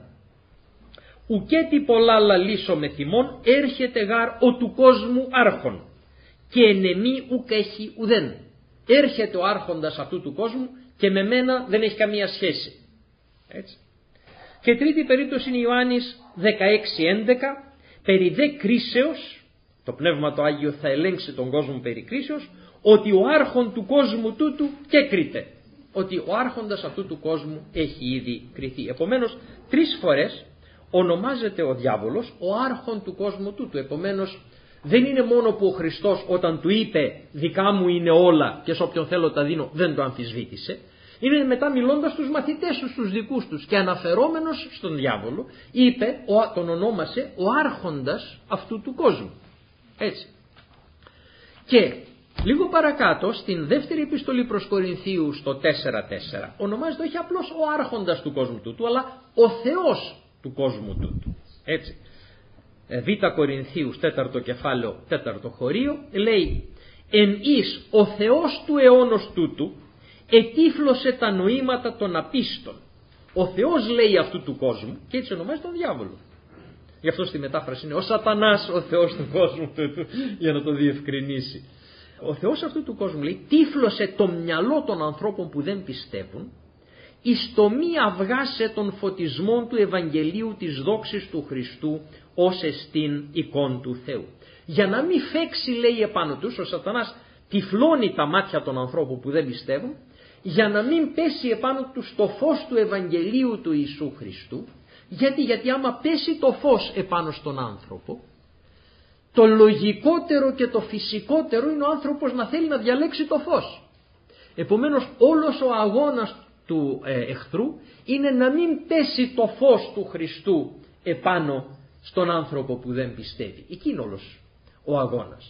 Ουκέτι πολλά λαλήσω με θυμών, έρχεται γάρ ο του κόσμου άρχον και ενεμή ουκ έχει ουδέν. Έρχεται ο άρχοντας αυτού του κόσμου και με μένα δεν έχει καμία σχέση. Έτσι. Και τρίτη περίπτωση είναι Ιωάννης δεκαέξι έντεκα. Περί δε κρίσεως, το Πνεύμα το Άγιο θα ελέγξει τον κόσμο περί κρίσεως, ότι ο άρχον του κόσμου τούτου και κρίτε. Ότι ο άρχοντας αυτού του κόσμου έχει ήδη κριθεί. Επομένως τρεις φορές ονομάζεται ο διάβολος ο άρχον του κόσμου τούτου. Επομένως δεν είναι μόνο που ο Χριστός όταν του είπε δικά μου είναι όλα και σε όποιον θέλω τα δίνω, δεν το αμφισβήτησε. Είναι μετά μιλώντας στους μαθητές τους, στους δικούς τους, και αναφερόμενος στον διάβολο είπε, τον ονόμασε ο άρχοντας αυτού του κόσμου. Έτσι. Και λίγο παρακάτω στην δεύτερη επιστολή προς Κορινθίους στο τέσσερα τέσσερα ονομάζεται όχι απλώς ο άρχοντας του κόσμου τούτου, αλλά ο Θεός του κόσμου τούτου. Έτσι. Β' Κορινθίους τέταρτο κεφάλαιο τέταρτο χωρίο λέει «Εν εις ο Θεός του αιώνος τούτου ετύφλωσε τα νοήματα των απίστων». Ο Θεός λέει αυτού του κόσμου και έτσι ονομάζει τον διάβολο. Γι' αυτό στη μετάφραση είναι ο Σατανάς ο Θεός του κόσμου τούτου, για να το διευκρινίσει. Ο Θεός αυτού του κόσμου λέει τύφλωσε το μυαλό των ανθρώπων που δεν πιστεύουν εις το μη αυγάσε των φωτισμών του Ευαγγελίου της δόξης του Χριστού ως εστίν εικόν του Θεού. Για να μην φέξει λέει επάνω τους, ο Σατανάς τυφλώνει τα μάτια των ανθρώπων που δεν πιστεύουν, για να μην πέσει επάνω τους το φως του Ευαγγελίου του Ιησού Χριστού. Γιατί, γιατί άμα πέσει το φως επάνω στον άνθρωπο, το λογικότερο και το φυσικότερο είναι ο άνθρωπος να θέλει να διαλέξει το φως. Επομένως όλος ο αγώνας του ε, εχθρού είναι να μην πέσει το φως του Χριστού επάνω στον άνθρωπο που δεν πιστεύει. Εκεί είναι όλος ο αγώνας.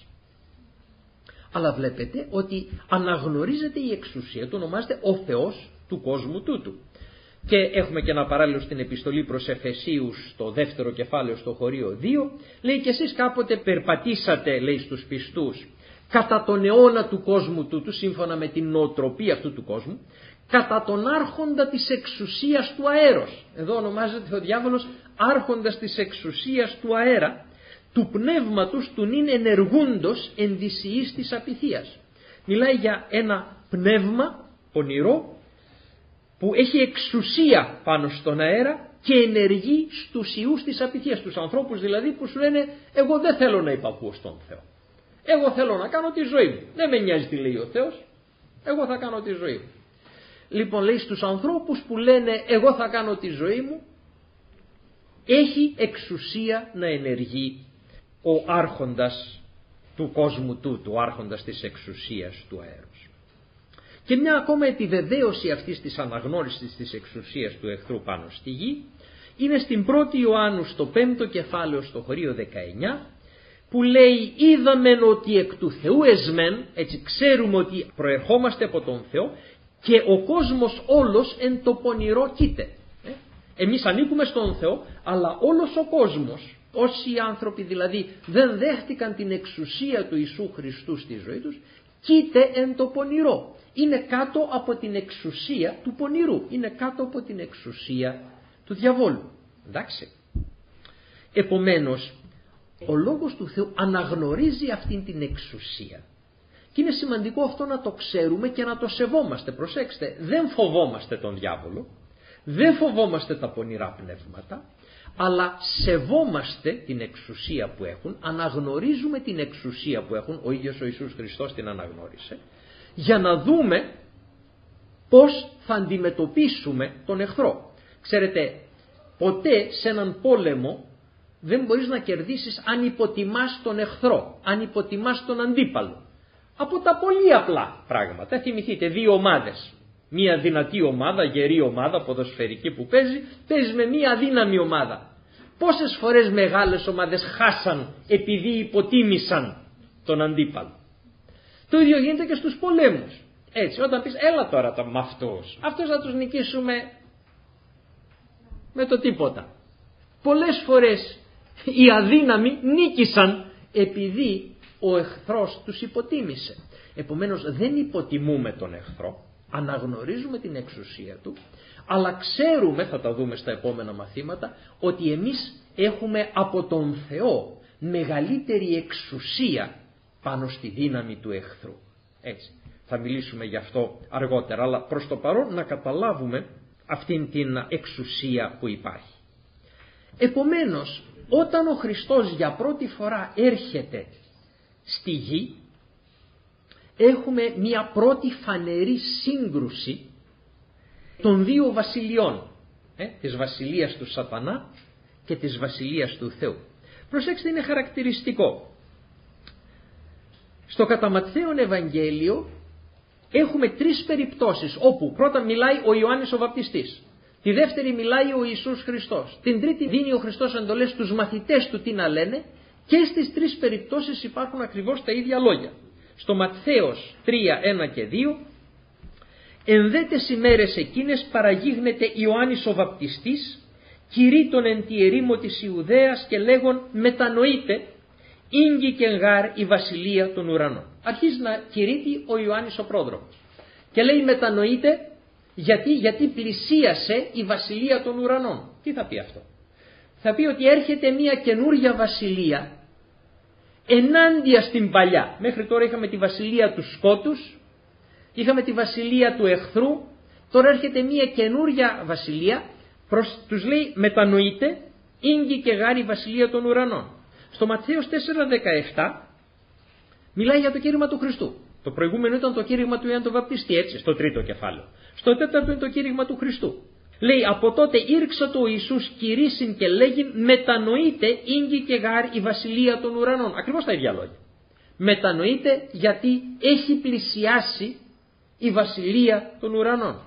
Αλλά βλέπετε ότι αναγνωρίζεται η εξουσία του, ονομάζεται ο Θεός του κόσμου τούτου. Και έχουμε και ένα παράλληλο στην επιστολή προς Εφεσίους στο δεύτερο κεφάλαιο στο χωρίο δύο. Λέει και εσείς κάποτε περπατήσατε, λέει, στους πιστούς κατά τον αιώνα του κόσμου τούτου, σύμφωνα με την νοοτροπία αυτού του κόσμου, κατά τον άρχοντα της εξουσίας του αέρος. Εδώ ονομάζεται ο διάβολος άρχοντας της εξουσίας του αέρα, του πνεύματος του νυν ενεργούντος εν δυσιής της απειθίας. Μιλάει για ένα πνεύμα πονηρό που έχει εξουσία πάνω στον αέρα και ενεργεί στους ιούς της απειθίας, τους ανθρώπους δηλαδή που σου λένε εγώ δεν θέλω να υπακούω στον Θεό, εγώ θέλω να κάνω τη ζωή μου, δεν με νοιάζει τι λέει ο Θεός, εγώ θα κάνω τη ζωή μου. Λοιπόν, λέει στους ανθρώπους που λένε εγώ θα κάνω τη ζωή μου, έχει εξουσία να ενεργεί ο άρχοντας του κόσμου τούτου, ο άρχοντας της εξουσίας του αέρος. Και μια ακόμα επιβεβαίωση αυτής της αναγνώρισης της εξουσίας του εχθρού πάνω στη γη είναι στην πρώτη Ιωάννου στο πέμπτο κεφάλαιο στο χωρίο δεκαεννιά, που λέει είδαμεν ότι εκ του Θεού εσμεν, έτσι ξέρουμε ότι προερχόμαστε από τον Θεό, και ο κόσμος όλος εν το πονηρό κοίται. Ε? Εμείς ανήκουμε στον Θεό, αλλά όλος ο κόσμος, όσοι άνθρωποι δηλαδή δεν δέχτηκαν την εξουσία του Ιησού Χριστού στη ζωή τους, κοίται εν το πονηρό. Είναι κάτω από την εξουσία του πονηρού, είναι κάτω από την εξουσία του διαβόλου. Εντάξει. Επομένως, ο Λόγος του Θεού αναγνωρίζει αυτήν την εξουσία Και είναι σημαντικό αυτό να το ξέρουμε και να το σεβόμαστε. Προσέξτε, δεν φοβόμαστε τον διάβολο, δεν φοβόμαστε τα πονηρά πνεύματα, αλλά σεβόμαστε την εξουσία που έχουν, αναγνωρίζουμε την εξουσία που έχουν, ο ίδιος ο Ιησούς Χριστός την αναγνώρισε, για να δούμε πώς θα αντιμετωπίσουμε τον εχθρό. Ξέρετε, ποτέ σε έναν πόλεμο δεν μπορείς να κερδίσεις αν υποτιμάς τον εχθρό, αν υποτιμάς τον αντίπαλο. Από τα πολύ απλά πράγματα. Θυμηθείτε δύο ομάδες. Μία δυνατή ομάδα, γερή ομάδα, ποδοσφαιρική που παίζει, παίζει με μία αδύναμη ομάδα. Πόσες φορές μεγάλες ομάδες χάσαν επειδή υποτίμησαν τον αντίπαλο. Το ίδιο γίνεται και στους πολέμους. Έτσι, όταν πεις έλα τώρα τα με αυτούς, αυτούς θα τους νικήσουμε με το τίποτα. Πολλές φορές οι αδύναμοι νίκησαν επειδή ο εχθρός τους υποτίμησε. Επομένως δεν υποτιμούμε τον εχθρό, αναγνωρίζουμε την εξουσία του, αλλά ξέρουμε, θα τα δούμε στα επόμενα μαθήματα, ότι εμείς έχουμε από τον Θεό μεγαλύτερη εξουσία πάνω στη δύναμη του εχθρού. Έτσι, θα μιλήσουμε γι' αυτό αργότερα, αλλά προς το παρόν να καταλάβουμε αυτήν την εξουσία που υπάρχει. Επομένως, όταν ο Χριστός για πρώτη φορά έρχεται στη γη, έχουμε μια πρώτη φανερή σύγκρουση των δύο βασιλειών, ε, της βασιλείας του Σατανά και της βασιλείας του Θεού. Προσέξτε, είναι χαρακτηριστικό. Στο κατά Ματθαίον Ευαγγέλιο έχουμε τρεις περιπτώσεις όπου πρώτα μιλάει ο Ιωάννης ο Βαπτιστής, τη δεύτερη μιλάει ο Ιησούς Χριστός, την τρίτη δίνει ο Χριστός εντολές στους μαθητές του τι να λένε, και στις τρεις περιπτώσεις υπάρχουν ακριβώς τα ίδια λόγια. Στο Ματθαίος τρία, ένα και δύο, «Εν δε τες ημέρες εκείνες παραγίγνεται Ιωάννης ο Βαπτιστής, κηρύττων εν τη ερήμο της Ιουδαίας και λέγον μετανοείτε, ήγγι και γάρ η βασιλεία των ουρανών». Αρχίζει να κηρύττει ο Ιωάννης ο πρόδρομος και λέει μετανοείτε, γιατί, γιατί πλησίασε η βασιλεία των ουρανών. Τι θα πει αυτό? Θα πει ότι έρχεται μια καινούρια βασιλεία ενάντια στην παλιά. Μέχρι τώρα είχαμε τη βασιλεία του σκότους, είχαμε τη βασιλεία του εχθρού, τώρα έρχεται μια καινούρια βασιλεία, προς, τους λέει μετανοείτε, ήγγι και γάρι η βασιλεία των ουρανών. Στο Ματθαίος τέσσερα δεκαεπτά μιλάει για το κήρυγμα του Χριστού. Το προηγούμενο ήταν το κήρυγμα του Ιωάννη του Βαπτιστή, έτσι, στο τρίτο κεφάλαιο. Στο τέταρτο είναι το κήρυγμα του Χριστού. Λέει, από τότε ήρξε το Ιησούς κηρύσιν και λέγειν μετανοείτε ήγγι και γάρ η βασιλεία των ουρανών. Ακριβώς τα ίδια λόγια. Μετανοείτε γιατί έχει πλησιάσει η βασιλεία των ουρανών.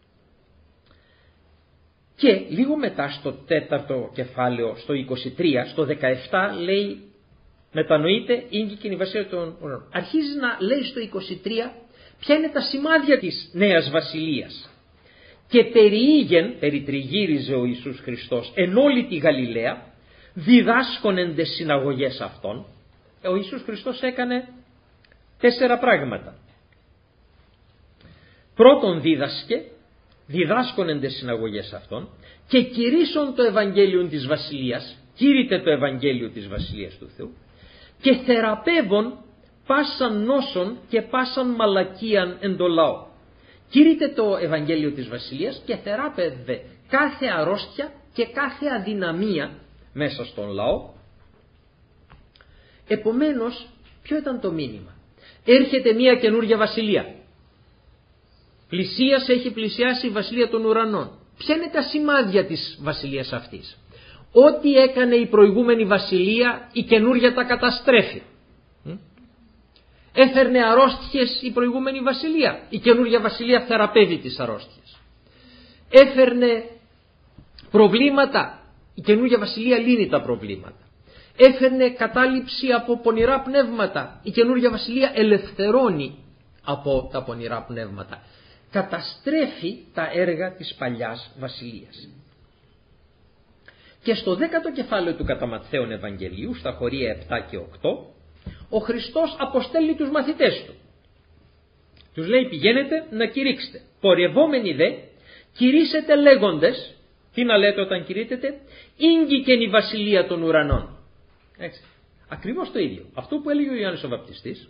Και λίγο μετά στο τέταρτο κεφάλαιο, στο είκοσι τρία, στο δεκαεπτά λέει μετανοείτε ήγγι και η βασιλεία των ουρανών. Αρχίζει να λέει στο είκοσι τρία ποια είναι τα σημάδια της νέας βασιλείας. Και περιήγεν, περιτριγύριζε ο Ιησούς Χριστός εν όλη τη Γαλιλαία, διδάσκονεν τες συναγωγές αυτών. Ο Ιησούς Χριστός έκανε τέσσερα πράγματα. Πρώτον δίδασκε, διδάσκονεν τες συναγωγές αυτών, και κηρύσσον το Ευαγγέλιο της Βασιλείας, κήρυτε το Ευαγγέλιο της Βασιλείας του Θεού, και θεραπεύων πάσαν νόσον και πάσαν μαλακίαν εν το λαό. Κήρυτε το Ευαγγέλιο της Βασιλείας και θεράπευε κάθε αρρώστια και κάθε αδυναμία μέσα στον λαό. Επομένως, ποιο ήταν το μήνυμα? Έρχεται μια καινούρια βασιλεία. Πλησίασε, έχει πλησιάσει η βασιλεία των ουρανών. Ποια είναι τα σημάδια της βασιλείας αυτής? Ό,τι έκανε η προηγούμενη βασιλεία, η καινούρια τα καταστρέφει. Έφερνε αρρώστιες η προηγούμενη βασιλεία, η καινούρια βασιλεία θεραπεύει τις αρρώστιες. Έφερνε προβλήματα, η καινούρια βασιλεία λύνει τα προβλήματα. Έφερνε κατάληψη από πονηρά πνεύματα, η καινούρια βασιλεία ελευθερώνει από τα πονηρά πνεύματα. Καταστρέφει τα έργα της παλιάς βασιλείας. Και στο δέκατο κεφάλαιο του κατά Ματθαίον Ευαγγελίου, στα χωρία επτά και οκτώ, ο Χριστός αποστέλει τους μαθητές του. Τους λέει πηγαίνετε να κηρύξετε. Πορευόμενοι δε κηρύσσετε λέγοντες, τι να λέτε όταν κηρύτετε, ήγγικεν η βασιλεία των ουρανών. Έτσι. Ακριβώς το ίδιο. Αυτό που έλεγε ο Ιωάννης ο Βαπτιστής,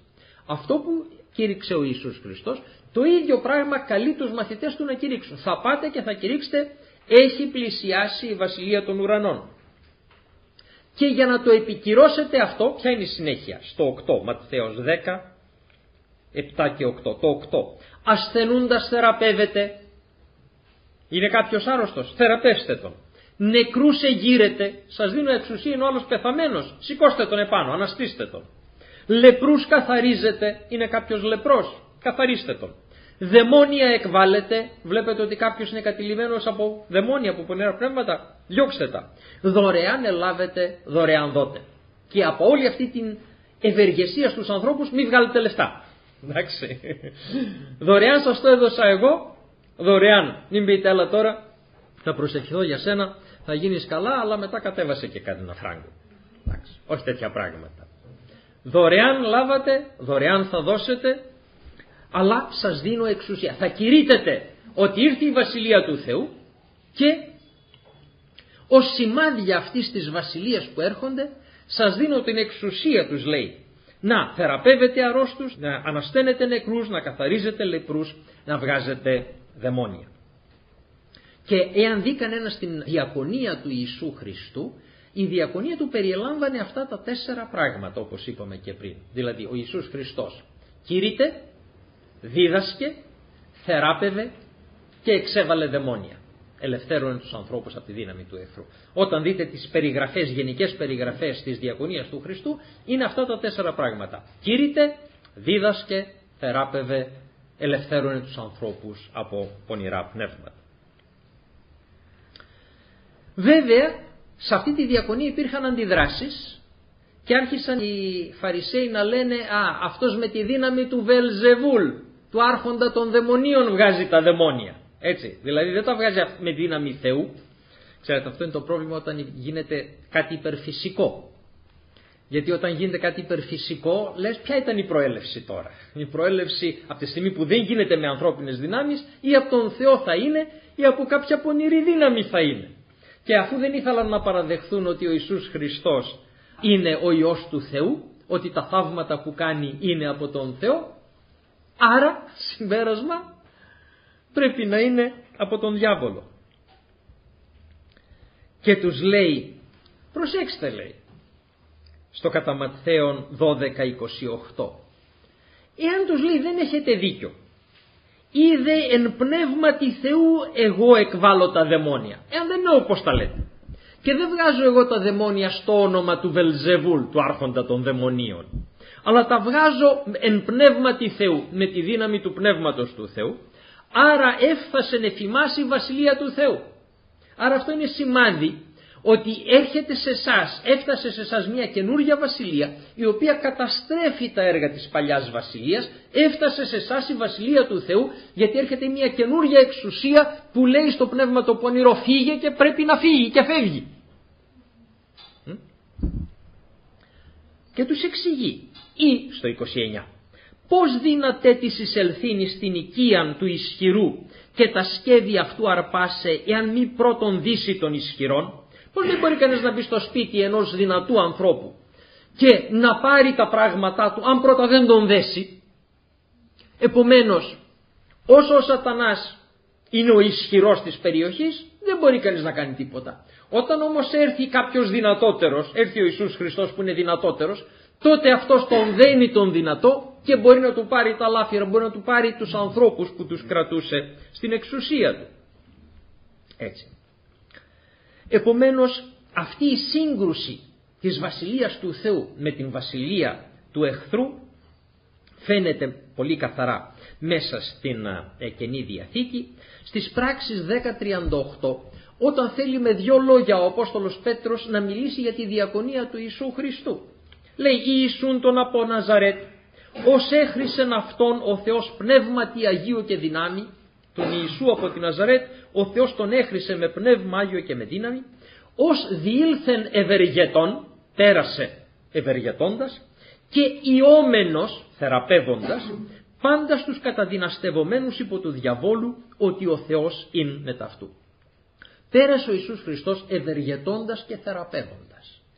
Αυτό που κήρυξε ο Ιησούς Χριστός, το ίδιο πράγμα καλεί τους μαθητές του να κηρύξουν. Θα πάτε και θα κηρύξετε, έχει πλησιάσει η Βασιλεία των Ουρανών. Και για να το επικυρώσετε αυτό, ποια είναι η συνέχεια? Στο οκτώ, Ματθαίος δέκα, επτά και οκτώ. Το οκτώ. Ασθενούντας θεραπεύετε. Είναι κάποιος άρρωστος, θεραπεύστε τον. Νεκρούς εγείρετε, σας δίνω εξουσία, είναι ο άλλος πεθαμένος, σηκώστε τον επάνω, αναστήστε τον. Λεπρούς καθαρίζετε, είναι κάποιος λεπρός, καθαρίστε τον. Δαιμόνια εκβάλλετε, βλέπετε ότι κάποιος είναι κατηλημμένος από δαιμόνια, από πονηρά πνεύματα, διώξτε τα. Δωρεάν ελάβετε, δωρεάν δώτε. Και από όλη αυτή την ευεργεσία στους ανθρώπους μην βγάλετε λεφτά. Εντάξει. Δωρεάν σας το έδωσα εγώ, δωρεάν. Μην πείτε άλλα τώρα, θα προσευχηθώ για σένα, θα γίνεις καλά, αλλά μετά κατέβασε και κάτι ένα φράγκο. Εντάξει. Όχι τέτοια πράγματα. Δωρεάν λάβατε, δωρεάν θα δώσετε, αλλά σας δίνω εξουσία. Θα κηρύτετε ότι ήρθε η Βασιλεία του Θεού και ως σημάδια αυτής της Βασιλείας που έρχονται, σας δίνω την εξουσία, τους λέει, να θεραπεύετε αρρώστους, να ανασταίνετε νεκρούς, να καθαρίζετε λεπρούς, να βγάζετε δαιμόνια. Και εάν δει κανένας την διακονία του Ιησού Χριστού, η διακονία του περιελάμβανε αυτά τα τέσσερα πράγματα, όπως είπαμε και πριν. Δηλαδή ο Ιησούς Χριστός κήρυτε, δίδασκε, θεράπευε και εξέβαλε δαιμόνια. Ελευθέρωνε τους ανθρώπους από τη δύναμη του εχθρού. Όταν δείτε τις περιγραφές, γενικές περιγραφές της διακονίας του Χριστού, είναι αυτά τα τέσσερα πράγματα. Κήρυτε, δίδασκε, θεράπευε, ελευθέρωνε τους ανθρώπους από πονηρά πνεύματα. Βέβαια, σε αυτή τη διακονία υπήρχαν αντιδράσεις και άρχισαν οι Φαρισαίοι να λένε «Α, αυτός με τη δύναμη του Βελζεβούλ, του άρχοντα των δαιμονίων, βγάζει τα δαιμόνια». Έτσι, δηλαδή δεν τα βγάζει με δύναμη Θεού. Ξέρετε, αυτό είναι το πρόβλημα όταν γίνεται κάτι υπερφυσικό. Γιατί όταν γίνεται κάτι υπερφυσικό, λες ποια ήταν η προέλευση τώρα. Η προέλευση από τη στιγμή που δεν γίνεται με ανθρώπινες δυνάμεις, ή από τον Θεό θα είναι, ή από κάποια πονηρή δύναμη θα είναι. Και αφού δεν ήθελαν να παραδεχθούν ότι ο Ιησούς Χριστός είναι ο Υιός του Θεού, ότι τα θαύματα που κάνει είναι από τον Θεό, άρα συμπέρασμα πρέπει να είναι από τον διάβολο. Και τους λέει, προσέξτε λέει, στο κατά Ματθαίον δώδεκα είκοσι οκτώ, εάν τους λέει δεν έχετε δίκιο, είδε εν πνεύματι Θεού εγώ εκβάλλω τα δαιμόνια, εάν δεν είναι όπως τα λέτε, και δεν βγάζω εγώ τα δαιμόνια στο όνομα του Βελζεβούλ, του άρχοντα των δαιμονίων, αλλά τα βγάζω εν πνεύματι Θεού, με τη δύναμη του πνεύματος του Θεού, άρα έφτασε εφημάς η Βασιλεία του Θεού. Άρα αυτό είναι σημάδι ότι έρχεται σε εσάς, έφτασε σε εσάς μια καινούργια βασιλεία, η οποία καταστρέφει τα έργα της παλιάς βασιλείας, έφτασε σε εσάς η Βασιλεία του Θεού, γιατί έρχεται μια καινούργια εξουσία που λέει στο πνεύμα το πονηρό φύγε και πρέπει να φύγει και φεύγει. Και τους εξηγεί, ή στο είκοσι εννιά, πώς δύναται της εισελθύνης στην οικίαν του ισχυρού και τα σκεύη αυτού αρπάσε εάν μη πρώτον δύσει των ισχυρών. Πώς δεν μπορεί κανείς να μπει στο σπίτι ενός δυνατού ανθρώπου και να πάρει τα πράγματά του αν πρώτα δεν τον δέσει. Επομένως, όσο ο Σατανάς είναι ο ισχυρός της περιοχής, δεν μπορεί κανείς να κάνει τίποτα. Όταν όμως έρθει κάποιος δυνατότερος, έρθει ο Ιησούς Χριστός που είναι δυνατότερος, τότε αυτός τον δένει τον δυνατό και μπορεί να του πάρει τα λάφυρα, μπορεί να του πάρει τους ανθρώπους που τους κρατούσε στην εξουσία του. Έτσι. Επομένως, αυτή η σύγκρουση της Βασιλείας του Θεού με την Βασιλεία του εχθρού φαίνεται πολύ καθαρά μέσα στην ε, Καινή Διαθήκη, στις πράξεις δέκα τριάντα οκτώ, όταν θέλει με δυο λόγια ο Απόστολος Πέτρος να μιλήσει για τη διακονία του Ιησού Χριστού. Λέει Ιησούν τον από Ναζαρέτ, ως έχρισεν αυτόν ο Θεός πνεύματι Αγίου και δυνάμει, τον Ιησού από τη Ναζαρέτ, ο Θεός τον έχρισε με πνεύμα Άγιο και με δύναμη, ως διήλθεν ευεργετών, πέρασε ευεργετώντας, και ιόμενος, θεραπεύοντας, πάντα στους καταδυναστευομένους υπό του διαβόλου, ότι ο Θεός είναι μετ' αυτού. Πέρασε ο Ιησούς Χριστός ευεργετώντας και θεραπεύοντας.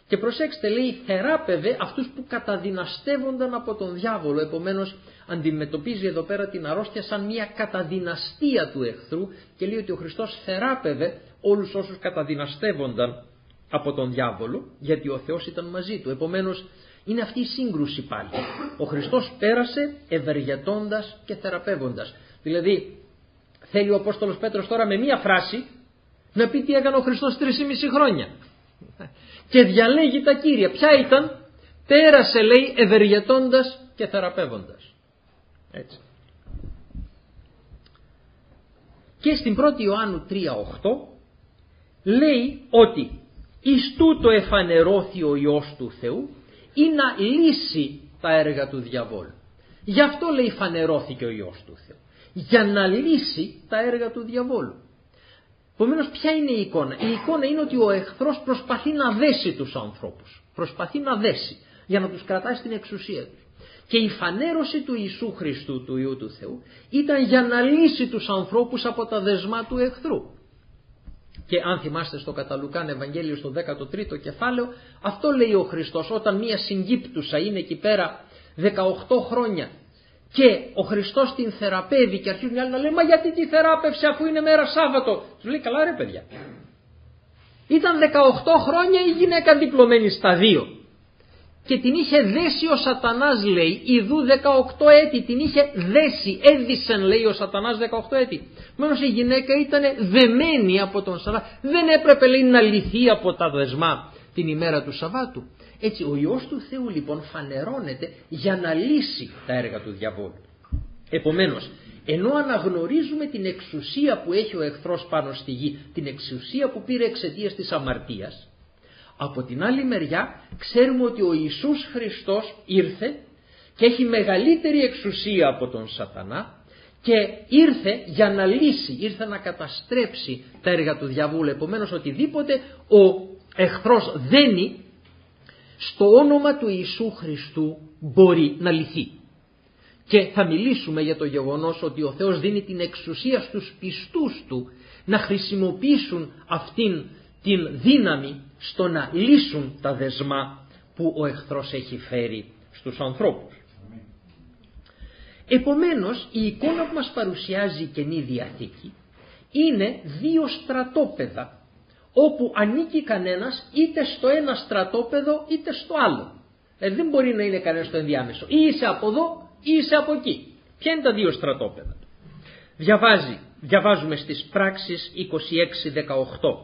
Και προσέξτε, λέει, θεράπευε αυτούς που καταδυναστεύονταν από τον διάβολο. Επομένως αντιμετωπίζει εδώ πέρα την αρρώστια σαν μια καταδυναστία του εχθρού και λέει ότι ο Χριστός θεράπευε όλους όσους καταδυναστεύονταν από τον διάβολο, γιατί ο Θεός ήταν μαζί του. Επομένως είναι αυτή η σύγκρουση πάλι. Ο Χριστός πέρασε ευεργετώντας και θεραπεύοντας. Δηλαδή θέλει ο Απόστολος Πέτρος τώρα με μία φράση να πει τι έκανε ο Χριστός τρεις και μισή χρόνια. Και διαλέγει τα κύρια. Ποια ήταν? Πέρασε, λέει, ευεργετώντας και θεραπεύοντας. Έτσι. Και στην πρώτη Ιωάννου τρία οκτώ λέει ότι εις τούτο εφανερώθη ο Υιός του Θεού ή να λύσει τα έργα του διαβόλου. Γι' αυτό, λέει, φανερώθηκε ο Υιός του Θεού. Για να λύσει τα έργα του διαβόλου. Επομένως ποια είναι η εικόνα? Η εικόνα είναι ότι ο εχθρός προσπαθεί να δέσει τους ανθρώπους. Προσπαθεί να δέσει για να τους κρατάει στην εξουσία τους. Και η φανέρωση του Ιησού Χριστού, του Υιού του Θεού, ήταν για να λύσει τους ανθρώπους από τα δεσμά του εχθρού. Και αν θυμάστε στο κατά Λουκάν Ευαγγέλιο στο δέκατο τρίτο κεφάλαιο, αυτό λέει ο Χριστός, όταν μία συγκύπτουσα είναι εκεί πέρα δεκαοκτώ χρόνια και ο Χριστός την θεραπεύει και αρχίζουν οι άλλοι να λένε «Μα γιατί τη θεράπευσε αφού είναι μέρα Σάββατο?» Τους λέει «Καλά ρε παιδιά, ήταν δεκαοκτώ χρόνια η γυναίκα διπλωμένη στα δύο και την είχε δέσει ο Σατανάς», λέει, «ιδού δεκαοκτώ έτη την είχε δέσει, έδισεν», λέει, ο Σατανάς δεκαοκτώ έτη. Μένως η γυναίκα ήταν δεμένη από τον Σατανά, δεν έπρεπε, λέει, να λυθεί από τα δεσμά την ημέρα του Σαββάτου. Έτσι ο Υιός του Θεού λοιπόν φανερώνεται για να λύσει τα έργα του διαβόλου. Επομένως, ενώ αναγνωρίζουμε την εξουσία που έχει ο εχθρός πάνω στη γη, την εξουσία που πήρε εξαιτίας της αμαρτίας, από την άλλη μεριά ξέρουμε ότι ο Ιησούς Χριστός ήρθε και έχει μεγαλύτερη εξουσία από τον Σατανά και ήρθε για να λύσει, ήρθε να καταστρέψει τα έργα του διαβόλου. Επομένως οτιδήποτε ο εχθρός δένει στο όνομα του Ιησού Χριστού μπορεί να λυθεί. Και θα μιλήσουμε για το γεγονός ότι ο Θεός δίνει την εξουσία στους πιστούς του να χρησιμοποιήσουν αυτήν την δύναμη στο να λύσουν τα δεσμά που ο εχθρός έχει φέρει στους ανθρώπους. Επομένως η εικόνα που μας παρουσιάζει η Καινή Διαθήκη είναι δύο στρατόπεδα όπου ανήκει κανένας είτε στο ένα στρατόπεδο είτε στο άλλο. Ε, δεν μπορεί να είναι κανένας στο ενδιάμεσο. Ή είσαι από εδώ ή είσαι από εκεί. Ποια είναι τα δύο στρατόπεδα? Διαβάζει, διαβάζουμε στις Πράξεις είκοσι έξι δεκαοκτώ.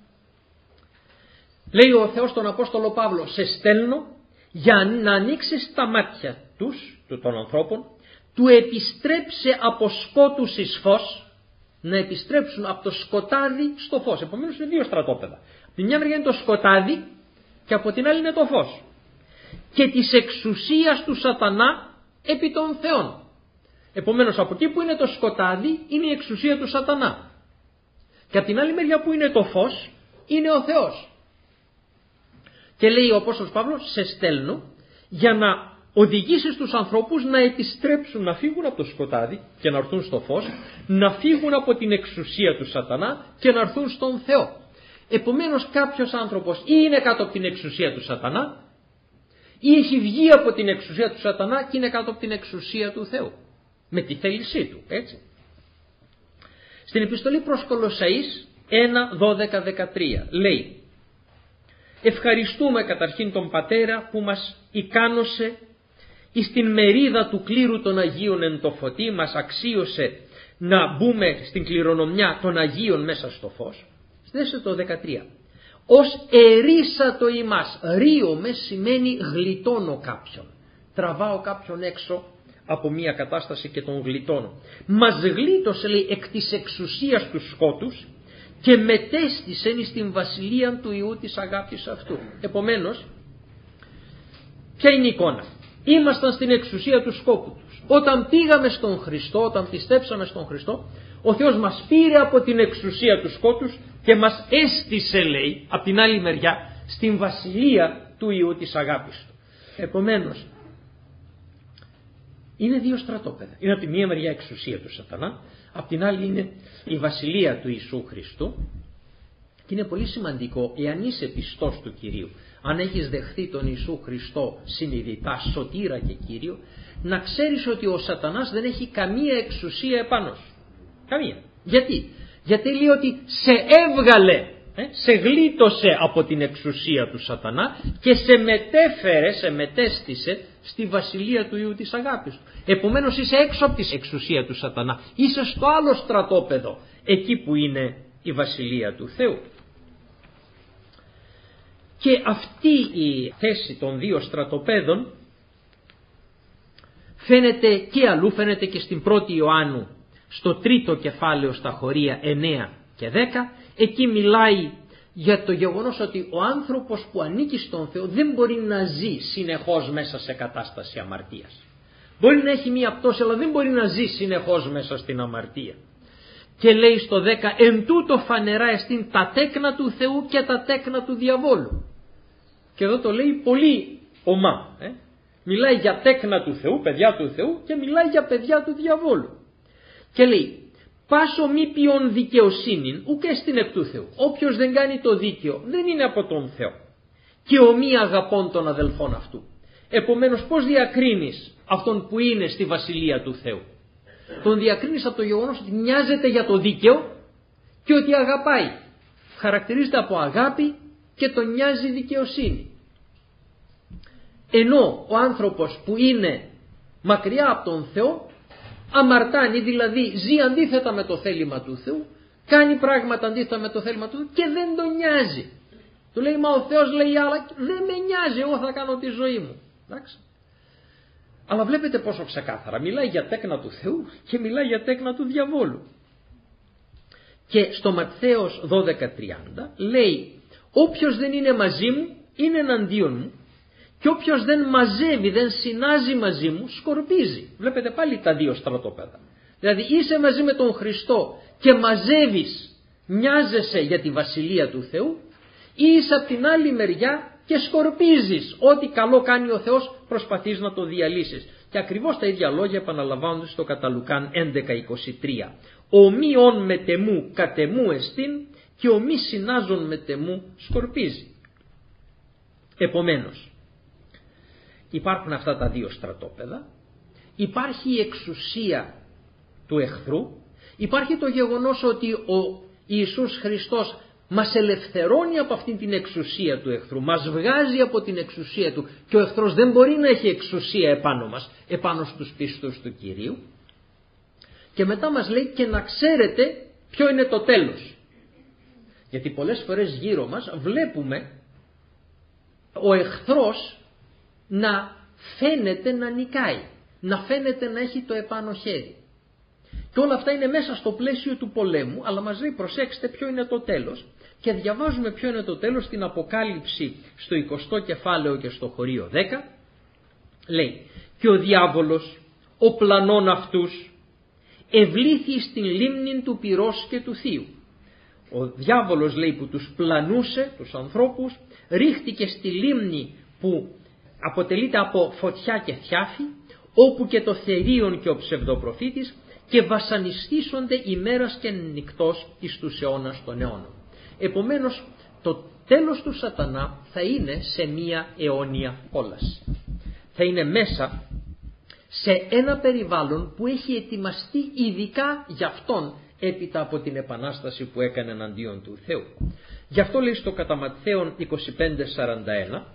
Λέει ο Θεός τον Απόστολο Παύλο, «Σε στέλνω για να ανοίξεις τα μάτια τους, των ανθρώπων, του επιστρέψε από σκότους εις φως», να επιστρέψουν από το σκοτάδι στο φως. Επομένως είναι δύο στρατόπεδα. Από τη μια μεριά είναι το σκοτάδι και από την άλλη είναι το φως. Και της εξουσίας του Σατανά επί των θεών. Επομένως από εκεί που είναι το σκοτάδι είναι η εξουσία του Σατανά. Και από την άλλη μεριά που είναι το φως είναι ο Θεός. Και λέει ο Απόστολος Παύλος, «Σε στέλνω για να οδηγήσεις τους ανθρώπους να επιστρέψουν, να φύγουν από το σκοτάδι και να έρθουν στο φως, να φύγουν από την εξουσία του Σατανά και να έρθουν στον Θεό». Επομένως κάποιος άνθρωπος ή είναι κάτω από την εξουσία του Σατανά ή έχει βγει από την εξουσία του Σατανά και είναι κάτω από την εξουσία του Θεού. Με τη θέλησή του, έτσι. Στην επιστολή προς Κολοσσαείς ένα δώδεκα δεκατρία λέει, «Ευχαριστούμε καταρχήν τον Πατέρα που μας ικάνωσε εις την μερίδα του κλήρου των Αγίων εν το φωτί, μας αξίωσε να μπούμε στην κληρονομιά των Αγίων μέσα στο φως». Δέστε το δεκατρία. «Ως ερίσατο ημάς». Ρίωμε σημαίνει γλιτώνω κάποιον. Τραβάω κάποιον έξω από μια κατάσταση και τον γλιτώνω. Μας γλίτωσε, λέει, εκ της εξουσίας του σκότους και μετέστησεν στην βασιλεία του Υιού της αγάπης αυτού. Επομένως, ποια είναι η εικόνα? Ήμασταν στην εξουσία του σκόπου τους. Όταν πήγαμε στον Χριστό, όταν πιστέψαμε στον Χριστό, ο Θεός μας πήρε από την εξουσία του σκότους και μας έστησε, λέει, από την άλλη μεριά, στην βασιλεία του Υιού της αγάπης του. Επομένως, είναι δύο στρατόπεδα. Είναι από τη μία μεριά εξουσία του Σατανά, από την άλλη είναι η βασιλεία του Ιησού Χριστού. Και είναι πολύ σημαντικό, εάν είσαι πιστός του Κυρίου, αν έχεις δεχθεί τον Ιησού Χριστό συνειδητά, σωτήρα και Κύριο, να ξέρεις ότι ο σατανάς δεν έχει καμία εξουσία επάνω σου. Καμία. Γιατί? Γιατί λέει ότι σε έβγαλε, ε, σε γλίτωσε από την εξουσία του σατανά και σε μετέφερε, σε μετέστησε στη βασιλεία του Υιού της αγάπης του. Επομένως είσαι έξω από την εξουσία του σατανά. Είσαι στο άλλο στρατόπεδο, εκεί που είναι η βασιλεία του Θεού. Και αυτή η θέση των δύο στρατοπέδων φαίνεται και αλλού, φαίνεται και στην πρώτη Ιωάννου, στο τρίτο κεφάλαιο στα χωρία εννέα και δέκα. Εκεί μιλάει για το γεγονός ότι ο άνθρωπος που ανήκει στον Θεό δεν μπορεί να ζει συνεχώς μέσα σε κατάσταση αμαρτίας. Μπορεί να έχει μία πτώση, αλλά δεν μπορεί να ζει συνεχώς μέσα στην αμαρτία. Και λέει στο δέκα, εν τούτο φανερά εστίν τα τέκνα του Θεού και τα τέκνα του διαβόλου. Και εδώ το λέει πολύ ομά. Ε? Μιλάει για τέκνα του Θεού, παιδιά του Θεού, και μιλάει για παιδιά του διαβόλου. Και λέει, πάσο μη ποιον δικαιοσύνην, ουκ εστιν εκ του Θεού. Όποιος δεν κάνει το δίκαιο δεν είναι από τον Θεό. Και ο μη αγαπών των αδελφών αυτού. Επομένως πώς διακρίνεις αυτόν που είναι στη βασιλεία του Θεού? Τον διακρίνεις από το γεγονός ότι νοιάζεται για το δίκαιο και ότι αγαπάει. Χαρακτηρίζεται από αγάπη και τον νοιάζει δικαιοσύνη. Ενώ ο άνθρωπος που είναι μακριά από τον Θεό αμαρτάνει, δηλαδή ζει αντίθετα με το θέλημα του Θεού, κάνει πράγματα αντίθετα με το θέλημα του Θεού και δεν τον νοιάζει. Του λέει, μα ο Θεός λέει άλλα, δεν με νοιάζει, εγώ θα κάνω τη ζωή μου. Εντάξει. Αλλά βλέπετε πόσο ξεκάθαρα μιλάει για τέκνα του Θεού και μιλάει για τέκνα του διαβόλου. Και στο Ματθαίος δώδεκα τριάντα λέει, όποιος δεν είναι μαζί μου είναι εναντίον μου και όποιος δεν μαζεύει, δεν συνάζει μαζί μου, σκορπίζει. Βλέπετε πάλι τα δύο στρατόπεδα. Δηλαδή είσαι μαζί με τον Χριστό και μαζεύεις, νοιάζεσαι για τη βασιλεία του Θεού, ή είσαι από την άλλη μεριά και σκορπίζεις. Ό,τι καλό κάνει ο Θεός προσπαθείς να το διαλύσεις. Και ακριβώς τα ίδια λόγια επαναλαμβάνονται στο κατά Λουκάν έντεκα είκοσι τρία. Ο μη με τεμού κατεμού εστίν και ο μη συνάζων με τεμού σκορπίζει. Επομένως, υπάρχουν αυτά τα δύο στρατόπεδα, υπάρχει η εξουσία του εχθρού, υπάρχει το γεγονός ότι ο Ιησούς Χριστός μας ελευθερώνει από αυτήν την εξουσία του εχθρού, μας βγάζει από την εξουσία του και ο εχθρός δεν μπορεί να έχει εξουσία επάνω μας, επάνω στους πιστούς του Κυρίου. Και μετά μας λέει και να ξέρετε ποιο είναι το τέλος. Γιατί πολλές φορές γύρω μας βλέπουμε ο εχθρός να φαίνεται να νικάει, να φαίνεται να έχει το επάνω χέρι. Και όλα αυτά είναι μέσα στο πλαίσιο του πολέμου, αλλά μας λέει προσέξτε ποιο είναι το τέλος. Και διαβάζουμε ποιο είναι το τέλος στην Αποκάλυψη στο εικοστό κεφάλαιο και στο χωρίο δέκα. Λέει, και ο διάβολος, ο πλανών αυτούς, ευλήθη στην λίμνη του πυρός και του θείου. Ο διάβολος λέει που τους πλανούσε, τους ανθρώπους, ρίχτηκε στη λίμνη που αποτελείται από φωτιά και θιάφη, όπου και το θερίον και ο ψευδοπροφήτης, και βασανιστήσονται ημέρας και νυκτός εις τους αιώνας των αιώνων. Επομένως το τέλος του σατανά θα είναι σε μία αιώνια κόλαση. Θα είναι μέσα σε ένα περιβάλλον που έχει ετοιμαστεί ειδικά για αυτόν έπειτα από την επανάσταση που έκανε εναντίον του Θεού. Γι' αυτό λέει στο κατά Ματθαίον είκοσι πέντε σαράντα ένα,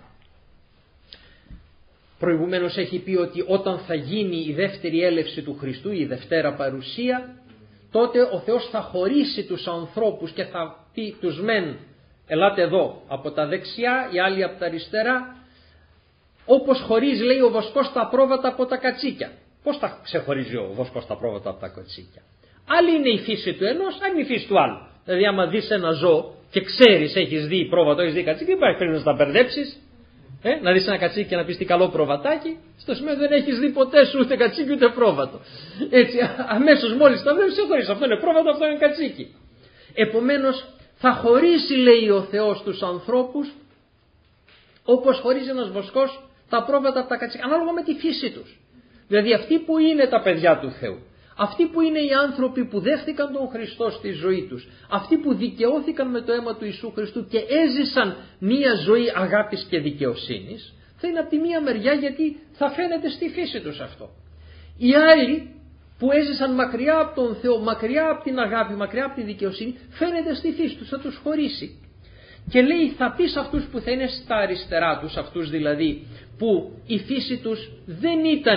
προηγουμένως έχει πει ότι όταν θα γίνει η δεύτερη έλευση του Χριστού, η δευτέρα παρουσία, τότε ο Θεός θα χωρίσει τους ανθρώπους και θα πει τους μεν ελάτε εδώ από τα δεξιά, οι άλλοι από τα αριστερά, όπως χωρίζει λέει ο βοσκός τα πρόβατα από τα κατσίκια. Πώς θα ξεχωρίζει ο βοσκός τα πρόβατα από τα κατσίκια? Άλλη είναι η φύση του ενός, άλλη είναι η φύση του άλλου. Δηλαδή άμα δεις ένα ζώο και ξέρεις, έχεις δει πρόβατο, έχεις δει κατσίκι, δεν υπάρχει περίπτωση να τα μπερδέψεις. Ε, να δεις ένα κατσίκι και να πεις τι καλό προβατάκι, στο σημείο δεν έχεις δει ποτέ σου ούτε κατσίκι ούτε πρόβατο. Έτσι αμέσως μόλις τα βλέπεις χωρίς, αυτό είναι πρόβατο, αυτό είναι κατσίκι. Επομένως θα χωρίσει λέει ο Θεός τους ανθρώπους όπως χωρίζει ένας βοσκός τα πρόβατα από τα κατσίκια, ανάλογα με τη φύση τους. Δηλαδή αυτοί που είναι τα παιδιά του Θεού, Αυτοί που είναι οι άνθρωποι που δέχτηκαν τον Χριστό στη ζωή τους, αυτοί που δικαιώθηκαν με το αίμα του Ιησού Χριστού και έζησαν μία ζωή αγάπης και δικαιοσύνης, θα είναι από τη μία μεριά, γιατί θα φαίνεται στη φύση τους αυτό. Οι άλλοι που έζησαν μακριά από τον Θεό, μακριά από την αγάπη, μακριά από τη δικαιοσύνη, φαίνεται στη φύση τους, θα τους χωρίσει. Και λέει, θα πει σε αυτούς που θα είναι στα αριστερά τους, αυτούς δηλαδή που η φύση τους δεν ήταν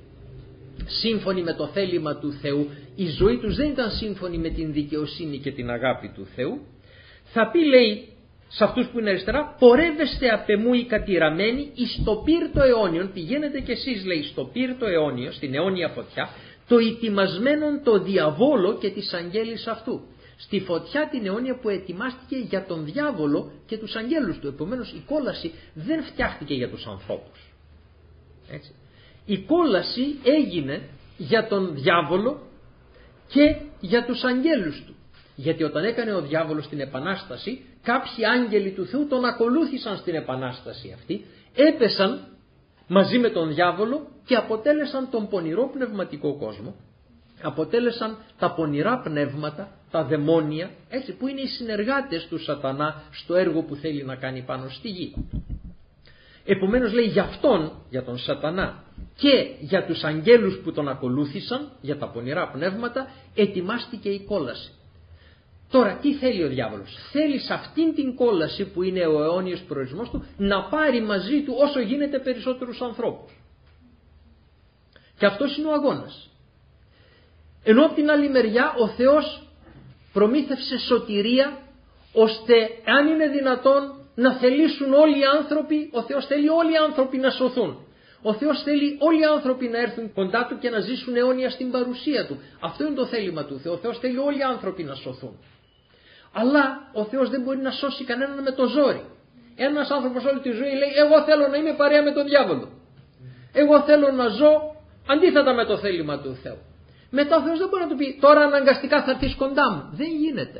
σύμφωνη με το θέλημα του Θεού, η ζωή τους δεν ήταν σύμφωνη με την δικαιοσύνη και την αγάπη του Θεού, θα πει, λέει, σε αυτούς που είναι αριστερά, πορεύεστε απ' εμού οι κατηραμένοι εις το πύρτο αιώνιον, πηγαίνετε κι εσείς, λέει, στο πύρτο αιώνιο, στην αιώνια φωτιά, το ετοιμασμένον το διαβόλο και τις αγγέλης αυτού. Στη φωτιά την αιώνια που ετοιμάστηκε για τον διάβολο και τους αγγέλους του. Επομένως η κόλαση δεν φτιάχτηκε για τους ανθρώπους. Έτσι. Η κόλαση έγινε για τον διάβολο και για τους αγγέλους του. Γιατί όταν έκανε ο διάβολος την επανάσταση, κάποιοι άγγελοι του Θεού τον ακολούθησαν στην επανάσταση αυτή, έπεσαν μαζί με τον διάβολο και αποτέλεσαν τον πονηρό πνευματικό κόσμο, αποτέλεσαν τα πονηρά πνεύματα, τα δαιμόνια, έτσι, που είναι οι συνεργάτες του σατανά στο έργο που θέλει να κάνει πάνω στη γη. Επομένως, λέει, για αυτόν, για τον σατανά και για τους αγγέλους που τον ακολούθησαν, για τα πονηρά πνεύματα, ετοιμάστηκε η κόλαση. Τώρα τι θέλει ο διάβολος? Θέλει σε αυτήν την κόλαση που είναι ο αιώνιος προορισμός του να πάρει μαζί του όσο γίνεται περισσότερους ανθρώπους. Και αυτός είναι ο αγώνας. Ενώ από την άλλη μεριά ο Θεός προμήθευσε σωτηρία, ώστε αν είναι δυνατόν να θελήσουν όλοι οι άνθρωποι, ο Θεός θέλει όλοι οι άνθρωποι να σωθούν. Ο Θεός θέλει όλοι οι άνθρωποι να έρθουν κοντά του και να ζήσουν αιώνια στην παρουσία του. Αυτό είναι το θέλημα του Θεού. Ο Θεός θέλει όλοι οι άνθρωποι να σωθούν. Αλλά ο Θεός δεν μπορεί να σώσει κανέναν με το ζόρι. Ένας άνθρωπος όλη τη ζωή λέει, εγώ θέλω να είμαι παρέα με τον διάβολο. Εγώ θέλω να ζω αντίθετα με το θέλημα του Θεού. Μετά ο Θεός δεν μπορεί να του πει, τώρα αναγκαστικά θα έρθεις κοντά μου. Δεν γίνεται.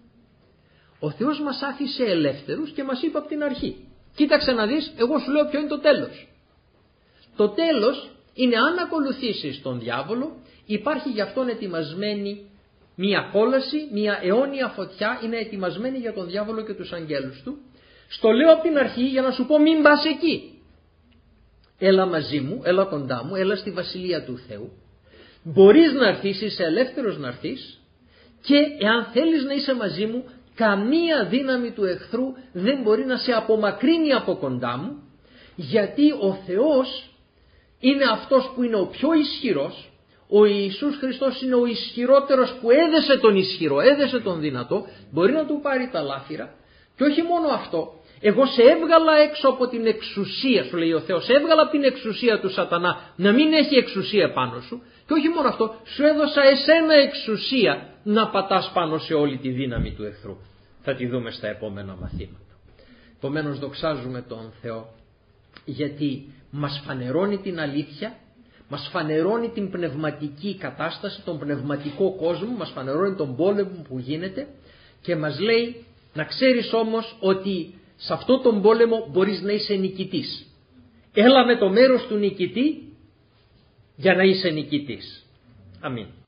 Ο Θεός μας άφησε ελεύθερους και μας είπε από την αρχή, κοίταξε να δεις, εγώ σου λέω ποιο είναι το τέλος. Το τέλος είναι, αν ακολουθήσεις τον διάβολο, υπάρχει για αυτόν ετοιμασμένη μία κόλαση, μία αιώνια φωτιά, είναι ετοιμασμένη για τον διάβολο και τους αγγέλους του. Στο λέω από την αρχή για να σου πω, μην πας εκεί. Έλα μαζί μου, έλα κοντά μου, έλα στη βασιλεία του Θεού. Μπορείς να έρθεις, είσαι ελεύθερος να έρθεις, και εάν θέλεις να είσαι μαζί μου, καμία δύναμη του εχθρού δεν μπορεί να σε απομακρύνει από κοντά μου, γιατί ο Θεός είναι αυτός που είναι ο πιο ισχυρός. Ο Ιησούς Χριστός είναι ο ισχυρότερος που έδεσε τον ισχυρό, έδεσε τον δυνατό, μπορεί να του πάρει τα λάφυρα. Και όχι μόνο αυτό, εγώ σε έβγαλα έξω από την εξουσία, σου λέει ο Θεός, σε έβγαλα από την εξουσία του σατανά να μην έχει εξουσία πάνω σου. Και όχι μόνο αυτό, σου έδωσα εσένα εξουσία να πατάς πάνω σε όλη τη δύναμη του εχθρού. Θα τη δούμε στα επόμενα μαθήματα. Επομένως δοξάζουμε τον Θεό, γιατί μας φανερώνει την αλήθεια, μας φανερώνει την πνευματική κατάσταση, τον πνευματικό κόσμο, μας φανερώνει τον πόλεμο που γίνεται και μας λέει να ξέρεις όμως ότι σε αυτό τον πόλεμο μπορείς να είσαι νικητής. Έλα με το μέρος του νικητή για να είσαι νικητής. Αμήν.